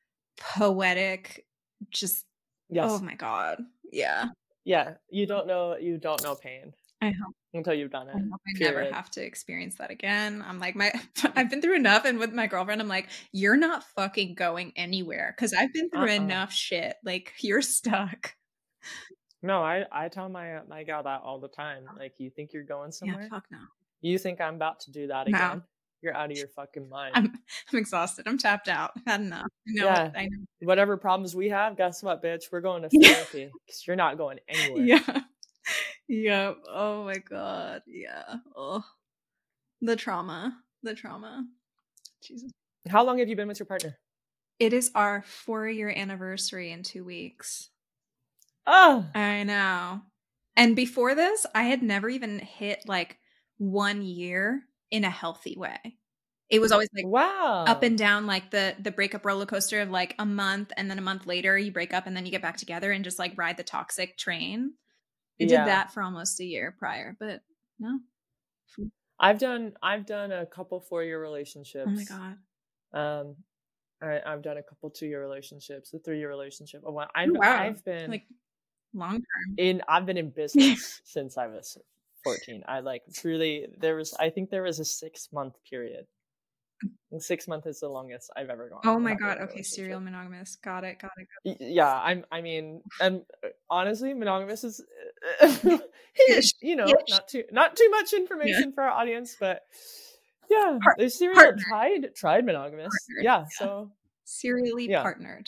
poetic, just yes. Oh my God. Yeah. Yeah. You don't know you don't know pain. I hope. Until you've done it. I hope I period. never have to experience that again. I'm like, my I've been through enough, and with my girlfriend, I'm like, you're not fucking going anywhere because I've been through uh-uh. enough shit. Like, you're stuck. No, I, I tell my my gal that all the time. Like, you think you're going somewhere? Yeah, fuck no. You think I'm about to do that no. again? You're out of your fucking mind. I'm I'm exhausted. I'm tapped out. I've had enough. I know, yeah. I know. Whatever problems we have, guess what, bitch? We're going to therapy because you're not going anywhere. Yeah. Yep. Oh my God. Yeah. Oh, the trauma. The trauma. Jesus. How long have you been with your partner? It is our four-year anniversary in two weeks. Oh, I know. And before this, I had never even hit like one year in a healthy way. It was always like wow, up and down, like the the breakup roller coaster of like a month, and then a month later you break up, and then you get back together and just like ride the toxic train. I yeah. did that for almost a year prior, but no. I've done I've done a couple four-year relationships. Oh my God. Um, I, I've done a couple two-year relationships, a three-year relationship. Oh, wow. I've, oh, wow. I've been like long term. In I've been in business since I was fourteen. I like truly there was I think there was a six-month period. And six months is the longest I've ever gone. Oh my God. Okay. Serial monogamous. Got it. Got it. Got it. Yeah. I'm, I mean, and honestly, monogamous is, you know, not too, not too much information yeah. for our audience, but Yeah, Par- they're serial partnered. tried tried monogamous. Partnered, Yeah, yeah. so serially yeah. partnered.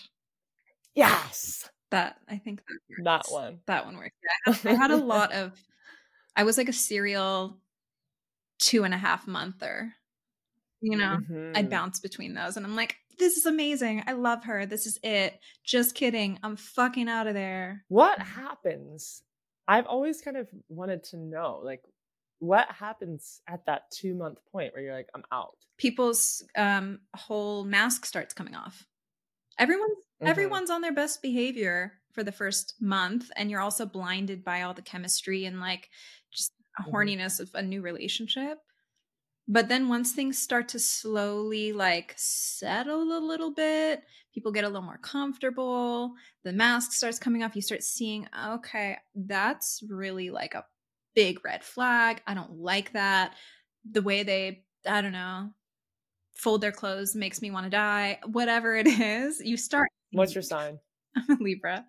Yes, That I think that works. that one. That one works. Yeah, I, had, I had a lot of. I was like a serial two and a half monther. You know, Mhm. I'd bounce between those, and I'm like, this is amazing. I love her. This is it. Just kidding. I'm fucking out of there. What happens? I've always kind of wanted to know, like, what happens at that two month point where you're like, I'm out? People's um, whole mask starts coming off. Everyone's Mhm. everyone's on their best behavior for the first month, and you're also blinded by all the chemistry and like just a Mhm. horniness of a new relationship. But then once things start to slowly like settle a little bit, people get a little more comfortable, the mask starts coming off, you start seeing, okay, that's really like a big red flag. I don't like that. The way they, I don't know, fold their clothes makes me want to die. Whatever it is, you start. What's your sign? I'm a Libra.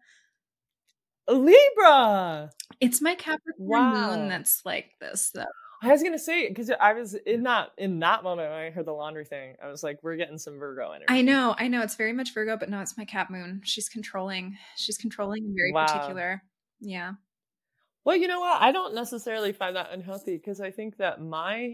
A Libra! It's my Capricorn Wow. moon that's like this, though. I was gonna say, because I was in that in that moment when I heard the laundry thing, I was like, we're getting some Virgo energy. I know, I know. It's very much Virgo, but no, it's my Cap moon. She's controlling. She's controlling and very Wow. particular. Yeah. Well, you know what? I don't necessarily find that unhealthy because I think that my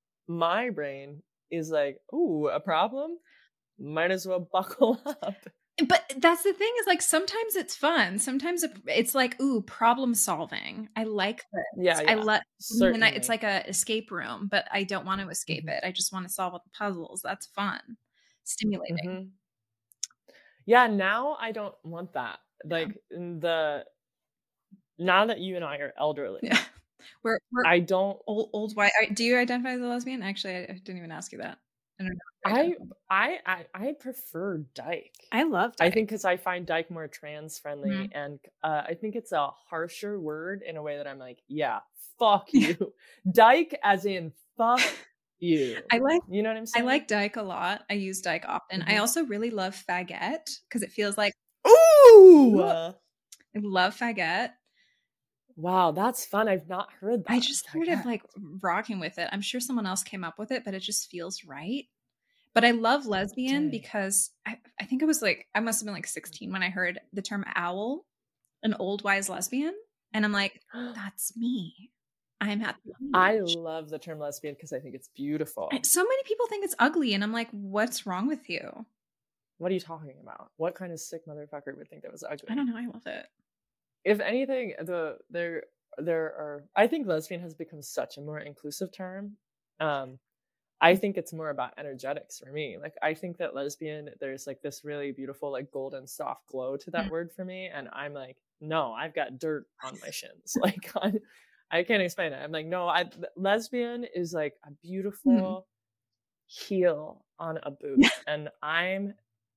my brain is like, ooh, a problem? Might as well buckle up. But that's the thing is like sometimes it's fun. Sometimes it's like, ooh, problem solving. I like this. Yeah, yeah. I love Certainly. it's like a escape room, but I don't want to escape mm-hmm. it. I just want to solve all the puzzles. That's fun. Stimulating. Mm-hmm. Yeah, now I don't want that. Like yeah. in the now that you and I are elderly. Yeah. We're, we're I don't old old white. Do you identify as a lesbian? Actually, I, I didn't even ask you that. I don't know. I, I I I prefer dyke. I love dyke. I think because I find dyke more trans friendly, mm-hmm. and uh, I think it's a harsher word in a way that I'm like, yeah, fuck you, dyke as in fuck you. I like, you know what I'm saying? I like dyke a lot. I use dyke often. Mm-hmm. I also really love faggot because it feels like ooh. I love faggot. Wow, that's fun. I've not heard that. I just started like rocking with it. I'm sure someone else came up with it, but it just feels right. But I love lesbian Dang. because I, I think it was like, I must have been like sixteen when I heard the term owl, an old wise lesbian. And I'm like, that's me. I'm happy. I love the term lesbian because I think it's beautiful. So many people think it's ugly. And I'm like, what's wrong with you? What are you talking about? What kind of sick motherfucker would think that was ugly? I don't know. I love it. If anything, the there there are. I think lesbian has become such a more inclusive term. Um, I think it's more about energetics for me. Like I think that lesbian, there's like this really beautiful, like golden soft glow to that mm. word for me, and I'm like, no, I've got dirt on my shins. Like I, I can't explain it. I'm like, no, I lesbian is like a beautiful mm. heel on a boot, and I'm.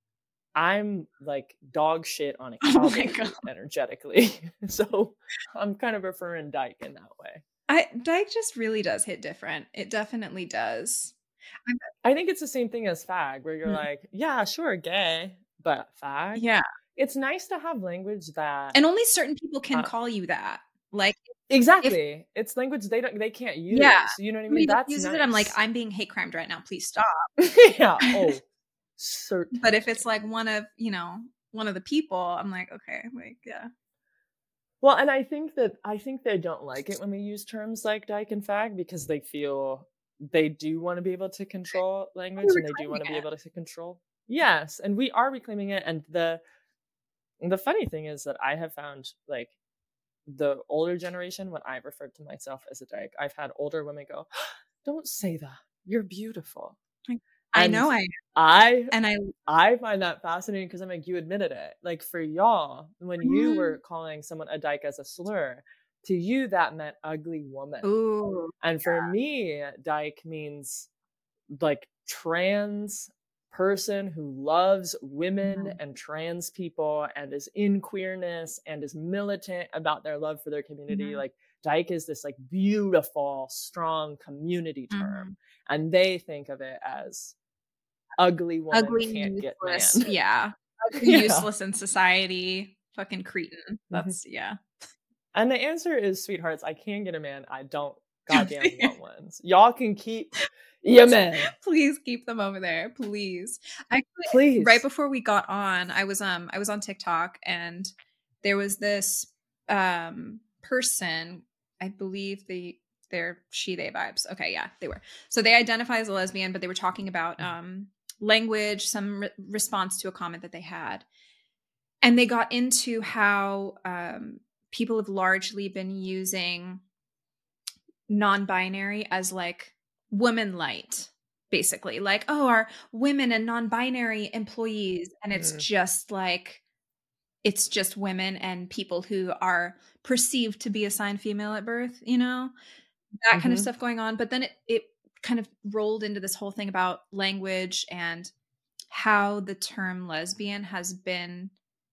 I'm like dog shit on a cowboy oh energetically. So I'm kind of referring dyke in that way. I dyke just really does hit different. It definitely does. I'm, I think it's the same thing as fag, where you're mm. like, yeah, sure, gay, but fag. Yeah. It's nice to have language that and only certain people can uh, call you that. Like exactly. If, it's language they don't they can't use. Yeah. You know what I mean? That's uses nice. It, I'm like, I'm being hate crimed right now. Please stop. Yeah. Oh. Certain. But if it's like one of, you know, one of the people, I'm like, okay, like, yeah. Well, and I think that I think they don't like it when we use terms like dyke and fag because they feel they do want to be able to control language and they do want to be able to control. Yes, and we are reclaiming it. And the the funny thing is that I have found like the older generation, when I referred to myself as a dyke, I've had older women go, "Don't say that. You're beautiful." I and know I I and I I find that fascinating because I'm like, you admitted it. Like for y'all, when mm-hmm. you were calling someone a dyke as a slur, to you that meant ugly woman. Ooh, and yeah. for me, dyke means like trans person who loves women mm-hmm. and trans people and is in queerness and is militant about their love for their community. Mm-hmm. Like dyke is this like beautiful, strong community term. Mm-hmm. And they think of it as ugly woman ugly, can't useless, get man. Yeah. Ugly, yeah. Useless in society. Fucking cretin. That's, mm-hmm. yeah. And the answer is, sweethearts, I can get a man. I don't goddamn want ones. Y'all can keep, Yeah, man. Please keep them over there, please. Actually, Please. right before we got on, I was um I was on TikTok, and there was this um person, I believe they they're she they vibes. Okay, yeah, they were. So they identify as a lesbian, but they were talking about um language, some re- response to a comment that they had. And they got into how um people have largely been using non-binary as like woman light, basically, like, oh, our women and non-binary employees, and it's Mm. just like it's just women and people who are perceived to be assigned female at birth, you know, that mm-hmm. kind of stuff going on. But then it it kind of rolled into this whole thing about language and how the term lesbian has been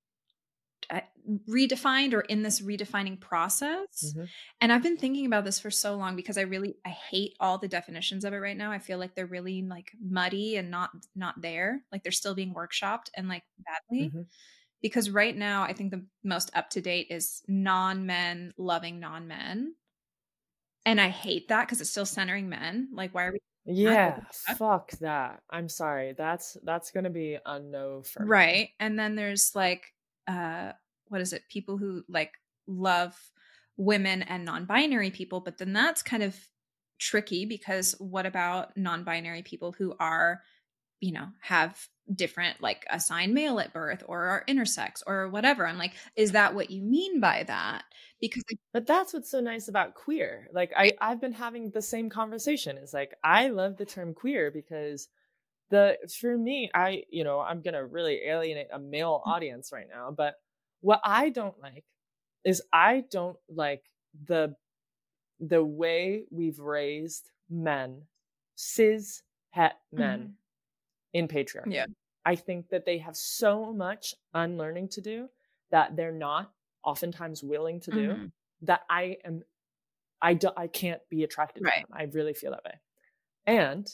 redefined or in this redefining process. Mm-hmm. And I've been thinking about this for so long because I really I hate all the definitions of it right now. I feel like they're really like muddy and not not there. Like they're still being workshopped and like badly. Mm-hmm. Because right now I think the most up to date is non-men loving non-men. And I hate that because it's still centering men. Like, why are we Yeah, fuck that. I'm sorry. That's that's gonna be a no for me. Right. And then there's like uh what is it, people who like love women and non-binary people, but then that's kind of tricky because what about non-binary people who are, you know, have different like assigned male at birth or are intersex or whatever? I'm like, is that what you mean by that? Because I- but that's what's so nice about queer. Like I I've been having the same conversation. It's like I love the term queer because the for me, I, you know, I'm gonna really alienate a male audience right now, but what I don't like is I don't like the the way we've raised men, cis het men, mm-hmm. in patriarchy. Yeah. I think that they have so much unlearning to do that they're not oftentimes willing to do, mm-hmm. that I am I do, I can't be attracted right. to them. I really feel that way. And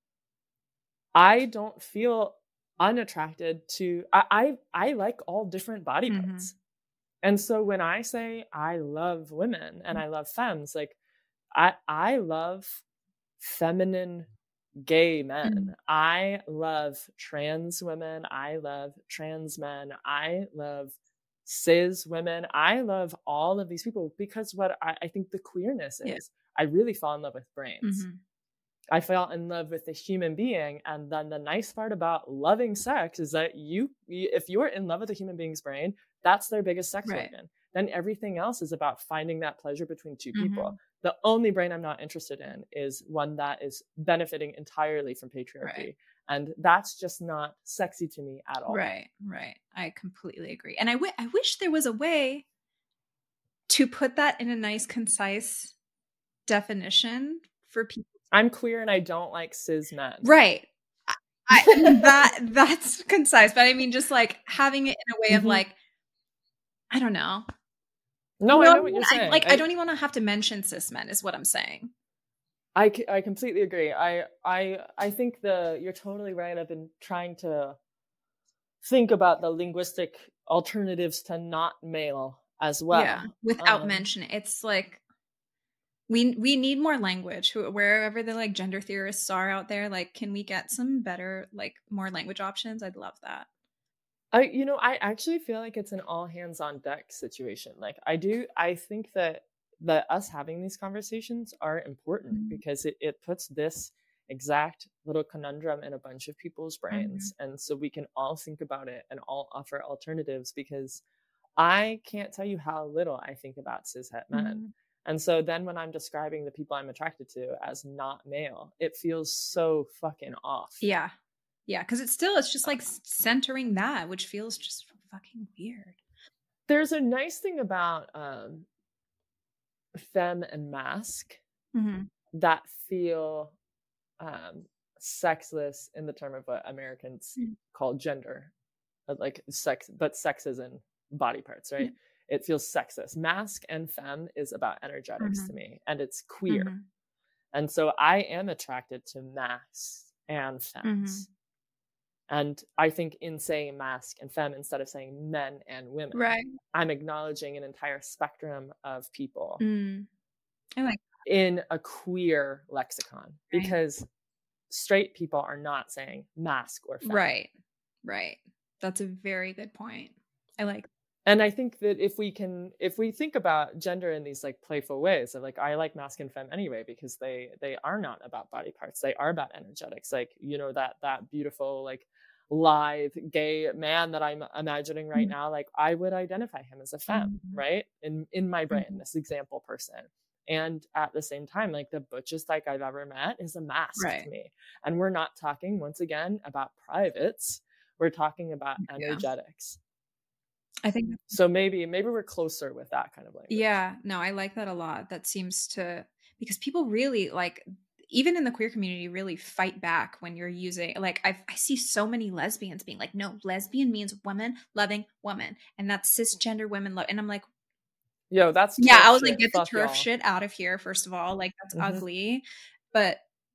I don't feel unattracted to, I, I, I like all different body parts. Mm-hmm. And so when I say I love women and I love femmes, like I, I love feminine gay men. Mm-hmm. I love trans women. I love trans men. I love cis women. I love all of these people because what I, I think the queerness is, yeah. I really fall in love with brains. Mm-hmm. I fell in love with a human being. And then the nice part about loving sex is that you, if you're in love with a human being's brain, that's their biggest sex right. organ. Then everything else is about finding that pleasure between two mm-hmm. people. The only brain I'm not interested in is one that is benefiting entirely from patriarchy. Right. And that's just not sexy to me at all. Right, right. I completely agree. And I, w- I wish there was a way to put that in a nice, concise definition for people. I'm queer and I don't like cis men. Right. I, I, that that's concise, but I mean, just like having it in a way mm-hmm. of like, I don't know. No, no I know what you're saying. I, like, I, I don't even want to have to mention cis men is what I'm saying. I, I completely agree. I, I, I think the, you're totally right. I've been trying to think about the linguistic alternatives to not male as well. Yeah. Without um, mentioning, it's like, We we need more language. Wherever the like gender theorists are out there, like, can we get some better, like, more language options? I'd love that. I you know I actually feel like it's an all hands on deck situation. Like I do, I think that that us having these conversations are important mm-hmm. because it it puts this exact little conundrum in a bunch of people's brains, mm-hmm. and so we can all think about it and all offer alternatives. Because I can't tell you how little I think about cishet men. Mm-hmm. And so then when I'm describing the people I'm attracted to as not male, it feels so fucking off. Yeah. Yeah. Cause it's still, it's just like centering that, which feels just fucking weird. There's a nice thing about um, femme and masc mm-hmm. that feel um, sexless in the term of what Americans mm-hmm. call gender, like sex, but sex is in body parts, right? Yeah. It feels sexist. Masc and femme is about energetics mm-hmm. to me, and it's queer. Mm-hmm. And so I am attracted to mascs and femmes. Mm-hmm. And I think in saying masc and femme, instead of saying men and women, right. I'm acknowledging an entire spectrum of people mm. I like that. In a queer lexicon. Right. Because straight people are not saying masc or femme. Right. Right. That's a very good point. I like. And I think that if we can, if we think about gender in these like playful ways of like, I like masc and femme anyway, because they, they are not about body parts. They are about energetics. Like, you know, that, that beautiful, like lithe gay man that I'm imagining right mm-hmm. now, like I would identify him as a femme, mm-hmm. right? In, in my brain, mm-hmm. this example person. And at the same time, like the butchest dyke I've ever met is a masc right. to me. And we're not talking once again about privates. We're talking about energetics. Yeah. I think so. Maybe maybe we're closer with that kind of language. Yeah, no, I like that a lot. That seems to, because people really like, even in the queer community, really fight back when you're using like I I see so many lesbians being like, no, lesbian means woman loving woman, and that's cisgender women love, and I'm like, yo, that's yeah. I was like, shit. get Fuck the turf y'all. shit out of here. First of all, like that's mm-hmm. ugly, but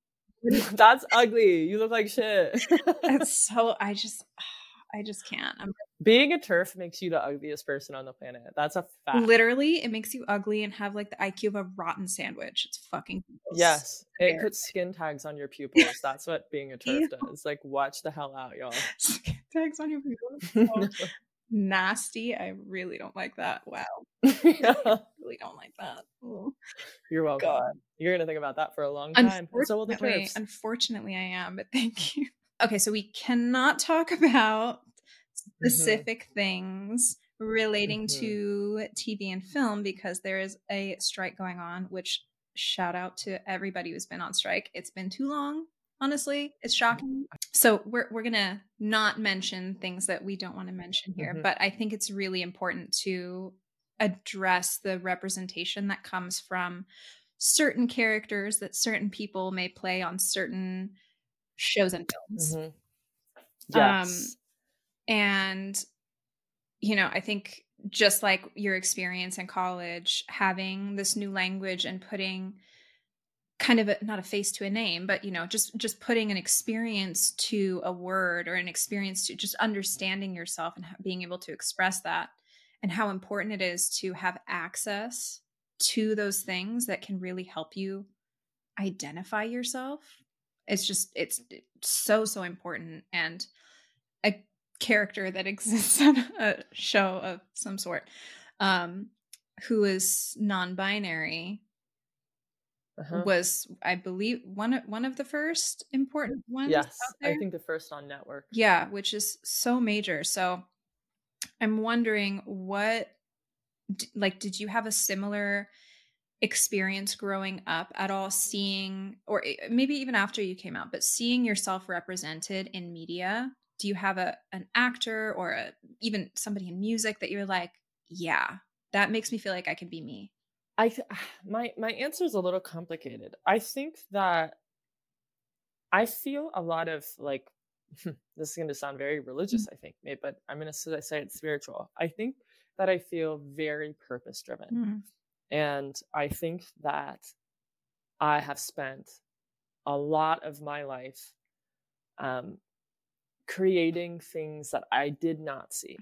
that's ugly. You look like shit. It's so I just. I just can't. I'm Being a turf makes you the ugliest person on the planet. That's a fact. Literally, it makes you ugly and have like the I Q of a rotten sandwich. It's fucking gross. Yes. It puts skin tags on your pupils. That's what being a turf does. Like, watch the hell out, y'all. Skin tags on your pupils. So nasty. I really don't like that. Wow. Yeah. I really don't like that. Oh. You're welcome. God. You're going to think about that for a long time. And so will the turfs. Unfortunately, I am, but thank you. Okay, so we cannot talk about specific mm-hmm. things relating mm-hmm. to T V and film because there is a strike going on, which shout out to everybody who's been on strike. It's been too long, honestly. It's shocking. So we're we're going to not mention things that we don't want to mention here, mm-hmm. but I think it's really important to address the representation that comes from certain characters that certain people may play on certain shows and films. Mm-hmm. Yes. Um, and, you know, I think just like your experience in college, having this new language and putting kind of a, not a face to a name, but, you know, just, just putting an experience to a word or an experience to just understanding yourself and being able to express that and how important it is to have access to those things that can really help you identify yourself. It's just, it's so, so important. And a character that exists on a show of some sort, um, who is non-binary, uh-huh. was, I believe, one, one of the first important ones. Yes, I think the first on network. Yeah, which is so major. So I'm wondering what, like, did you have a similar experience growing up at all, seeing, or maybe even after you came out, but seeing yourself represented in media? Do you have a an actor or a, even somebody in music that you're like, yeah, that makes me feel like I can be me? I th- my my answer is a little complicated. I think that I feel a lot of like this is going to sound very religious, mm-hmm. I think, maybe, but I'm going to say it's spiritual. I think that I feel very purpose driven. Mm-hmm. And I think that I have spent a lot of my life um, creating things that I did not see.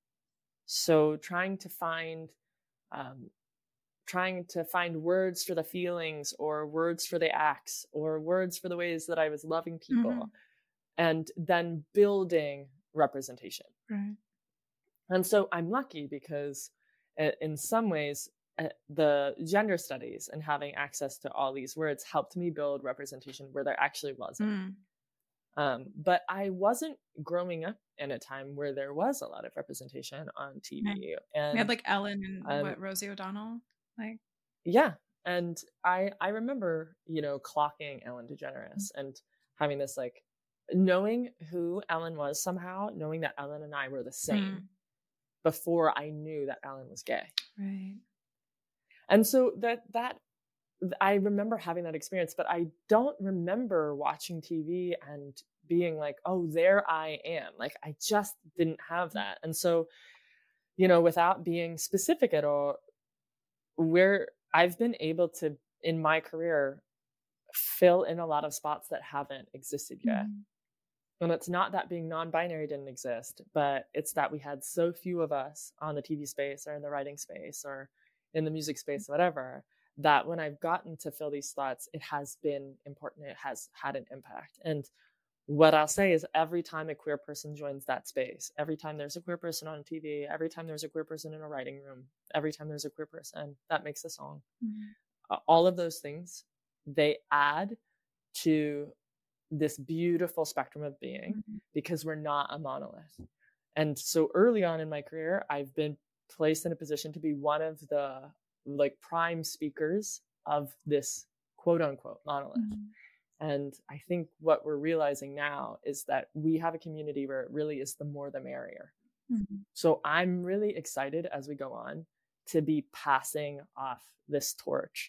So trying to find, um, trying to find words for the feelings or words for the acts or words for the ways that I was loving people, mm-hmm. and then building representation. Right. And so I'm lucky because in some ways, Uh, the gender studies and having access to all these words helped me build representation where there actually wasn't. Mm. Um, but I wasn't growing up in a time where there was a lot of representation on T V. Yeah. And we had like Ellen and um, what, Rosie O'Donnell, like yeah. And I I remember, you know, clocking Ellen DeGeneres mm. and having this like knowing who Ellen was somehow, knowing that Ellen and I were the same mm. before I knew that Ellen was gay. Right. And so that, that I remember having that experience, but I don't remember watching T V and being like, oh, there I am. Like, I just didn't have that. And so, you know, without being specific at all, where I've been able to, in my career, fill in a lot of spots that haven't existed yet. Mm-hmm. And it's not that being non-binary didn't exist, but it's that we had so few of us on the T V space or in the writing space or in the music space, whatever, that when I've gotten to feel these thoughts, it has been important. It has had an impact. And what I'll say is every time a queer person joins that space, every time there's a queer person on T V, every time there's a queer person in a writing room, every time there's a queer person that makes a song, mm-hmm. uh, all of those things, they add to this beautiful spectrum of being, mm-hmm. because we're not a monolith. And so early on in my career, I've been placed in a position to be one of the like prime speakers of this quote unquote monolith. Mm-hmm. And I think what we're realizing now is that we have a community where it really is the more the merrier. Mm-hmm. So I'm really excited as we go on to be passing off this torch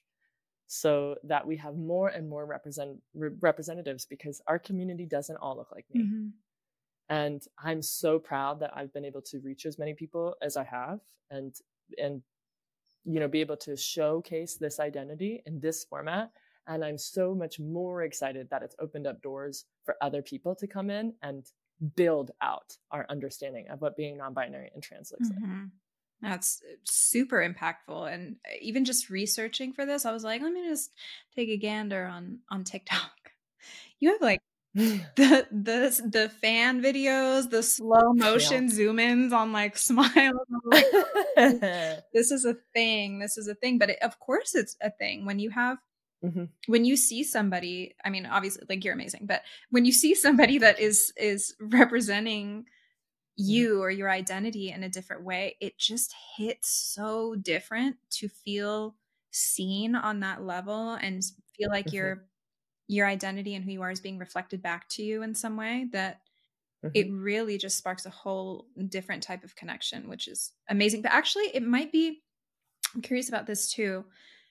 so that we have more and more represent re- representatives, because our community doesn't all look like me. Mm-hmm. And I'm so proud that I've been able to reach as many people as I have, and, and, you know, be able to showcase this identity in this format. And I'm so much more excited that it's opened up doors for other people to come in and build out our understanding of what being non-binary and trans looks mm-hmm. like. That's super impactful. And even just researching for this, I was like, let me just take a gander on, on TikTok. You have like the the the fan videos, the slow motion yeah. zoom ins on like smiles. Like, oh, this is a thing. This is a thing. But it, of course, it's a thing when you have mm-hmm. when you see somebody. I mean, obviously, like you're amazing, but when you see somebody that is is representing you or your identity in a different way, it just hits so different to feel seen on that level and feel like mm-hmm. you're your identity and who you are is being reflected back to you in some way, that mm-hmm. it really just sparks a whole different type of connection, which is amazing. But actually it might be, I'm curious about this too,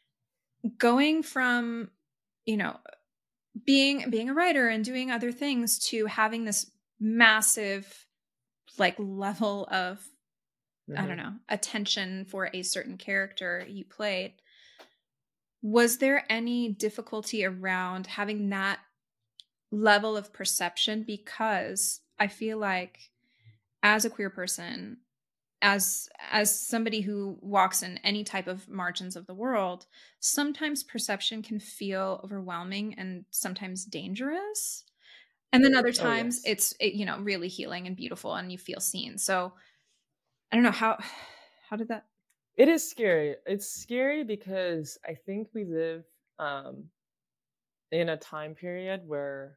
going from, you know, being, being a writer and doing other things to having this massive like level of, mm-hmm. I don't know, attention for a certain character you played. Was there any difficulty around having that level of perception? Because I feel like as a queer person, as as somebody who walks in any type of margins of the world, sometimes perception can feel overwhelming and sometimes dangerous. And then other times oh, yes. it's, it, you know, really healing and beautiful and you feel seen. So I don't know, how, how did that? It is scary. It's scary because I think we live um, in a time period where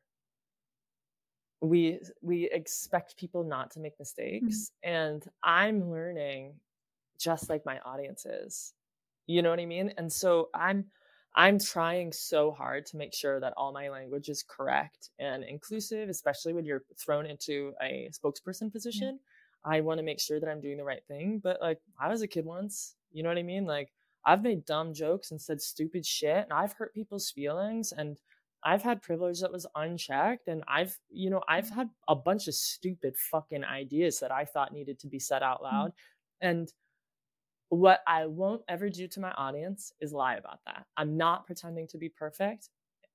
we we expect people not to make mistakes. Mm-hmm. And I'm learning just like my audience is. You know what I mean? And so I'm I'm trying so hard to make sure that all my language is correct and inclusive, especially when you're thrown into a spokesperson position. Mm-hmm. I want to make sure that I'm doing the right thing. But like, I was a kid once, you know what I mean? Like, I've made dumb jokes and said stupid shit, and I've hurt people's feelings, and I've had privilege that was unchecked. And I've, you know, I've had a bunch of stupid fucking ideas that I thought needed to be said out loud. Mm-hmm. And what I won't ever do to my audience is lie about that. I'm not pretending to be perfect.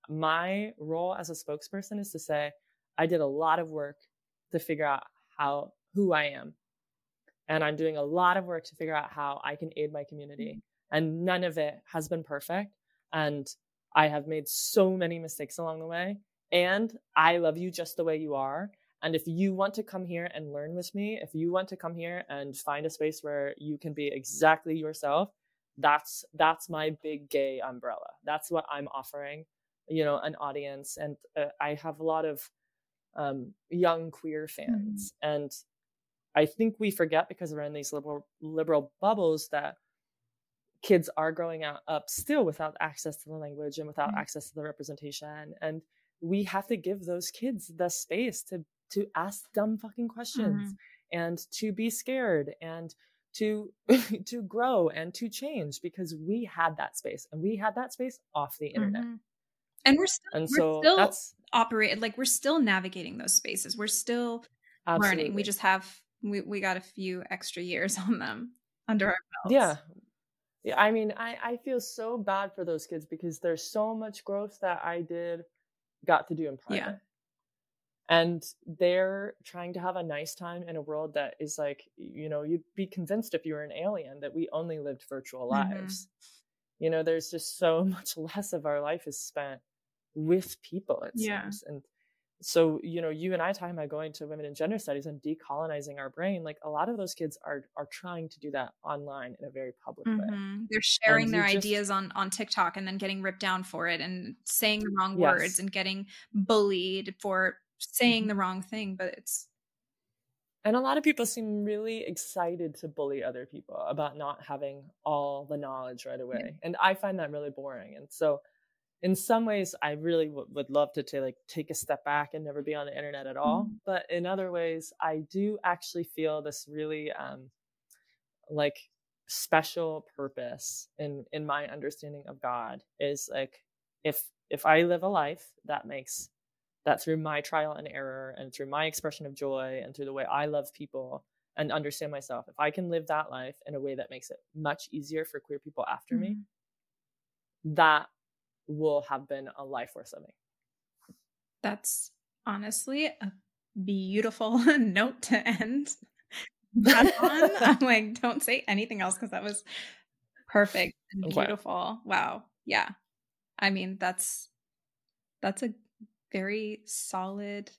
My role as a spokesperson is to say, I did a lot of work to figure out how who I am. And I'm doing a lot of work to figure out how I can aid my community. And none of it has been perfect. And I have made so many mistakes along the way. And I love you just the way you are. And if you want to come here and learn with me, if you want to come here and find a space where you can be exactly yourself, that's that's my big gay umbrella. That's what I'm offering, you know, an audience. And uh, I have a lot of um, young queer fans. Mm-hmm. And I think we forget, because we're in these liberal liberal bubbles, that kids are growing out, up still without access to the language and without mm-hmm. access to the representation. And we have to give those kids the space to to ask dumb fucking questions mm-hmm. and to be scared and to to grow and to change, because we had that space, and we had that space off the internet. Mm-hmm. And we're still, and we're so still that's operating, like we're still navigating those spaces. We're still absolutely. learning. We just have, we, we got a few extra years on them under our belts. Yeah. Yeah. I mean, I, I feel so bad for those kids, because there's so much growth that I did, got to do in private. Yeah. And they're trying to have a nice time in a world that is like, you know, you'd be convinced if you were an alien that we only lived virtual lives. You know, there's just so much less of our life is spent with people, it Yeah. seems. And so, you know, you and I talking about going to women and gender studies and decolonizing our brain, like a lot of those kids are are trying to do that online in a very public way. Mm-hmm. They're sharing And their you just, ideas on on TikTok and then getting ripped down for it and saying the wrong yes. words and getting bullied for saying Mhm. the wrong thing. But it's And a lot of people seem really excited to bully other people about not having all the knowledge right away. Yeah. And I find that really boring. And so in some ways, I really w- would love to, to like take a step back and never be on the internet at all. Mhm. But in other ways, I do actually feel this really um, like special purpose in in my understanding of God is like if if I live a life that makes that through my trial and error and through my expression of joy and through the way I love people and understand myself, if I can live that life in a way that makes it much easier for queer people after Mhm. me, that will have been a life worth living. That's honestly a beautiful note to end that on. I'm like, don't say anything else because that was perfect and Okay. beautiful. Wow. Yeah. I mean, that's that's a very solid,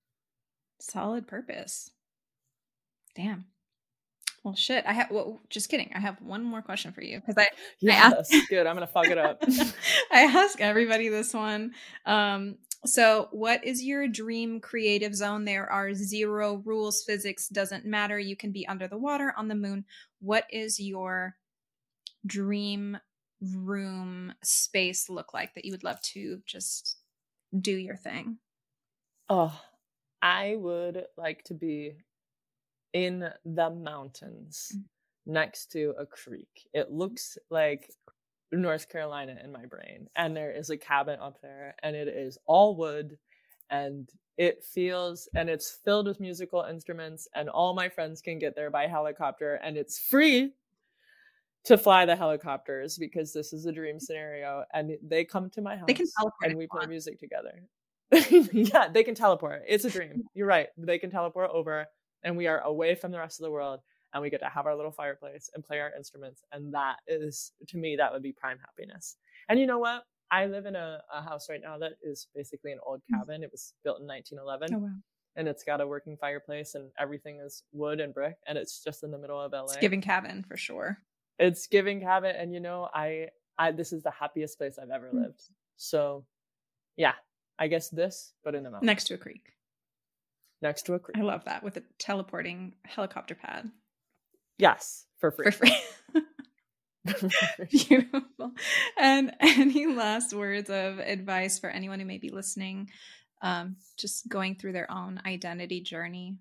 solid purpose. Damn. Well, shit. I have. Well, just kidding. I have one more question for you because I. Yes, I ask, good. I'm gonna fuck it up. I ask everybody this one. Um, so, what is your dream creative zone? There are zero rules. Physics doesn't matter. You can be under the water, on the moon. What is your dream room space look like that you would love to just do your thing? Oh, I would like to be in the mountains next to a creek. It looks like North Carolina in my brain. And there is a cabin up there and it is all wood and it feels and it's filled with musical instruments and all my friends can get there by helicopter and it's free to fly the helicopters because this is a dream scenario and they come to my house They can teleport and if we you play want. music together. Yeah, they can teleport. It's a dream. You're right. They can teleport over and we are away from the rest of the world and we get to have our little fireplace and play our instruments. And that is, to me, that would be prime happiness. And you know what? I live in a, a house right now that is basically an old cabin. It was built in nineteen eleven. Oh, wow. And it's got a working fireplace and everything is wood and brick. And it's just in the middle of L A. It's giving cabin for sure. It's giving cabin. And you know, I, I this is the happiest place I've ever lived. So yeah, I guess this, but in the mountains. Next to a creek. Next to a creek. I love that with a teleporting helicopter pad. Yes, for free. For free. Beautiful. And any last words of advice for anyone who may be listening, um, just going through their own identity journey?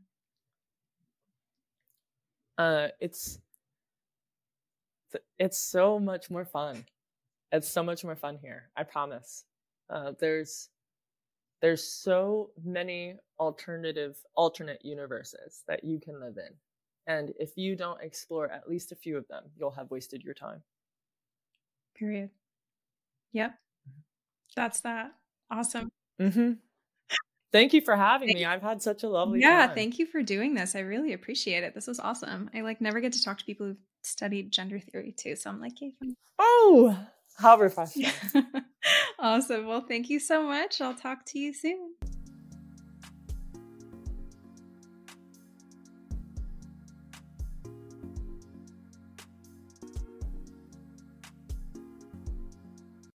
Uh, it's it's so much more fun. It's so much more fun here. I promise. Uh, there's there's so many alternative alternate universes that you can live in. And if you don't explore at least a few of them, you'll have wasted your time. Period. Yep. That's that. Awesome. Mm-hmm. Thank you for having Thank me. you. I've had such a lovely yeah, time. thank you for doing this. I really appreciate it. This was awesome. I like never get to talk to people who've studied gender theory too. So I'm like, yay. Oh, how refreshing. Awesome. Well, thank you so much. I'll talk to you soon.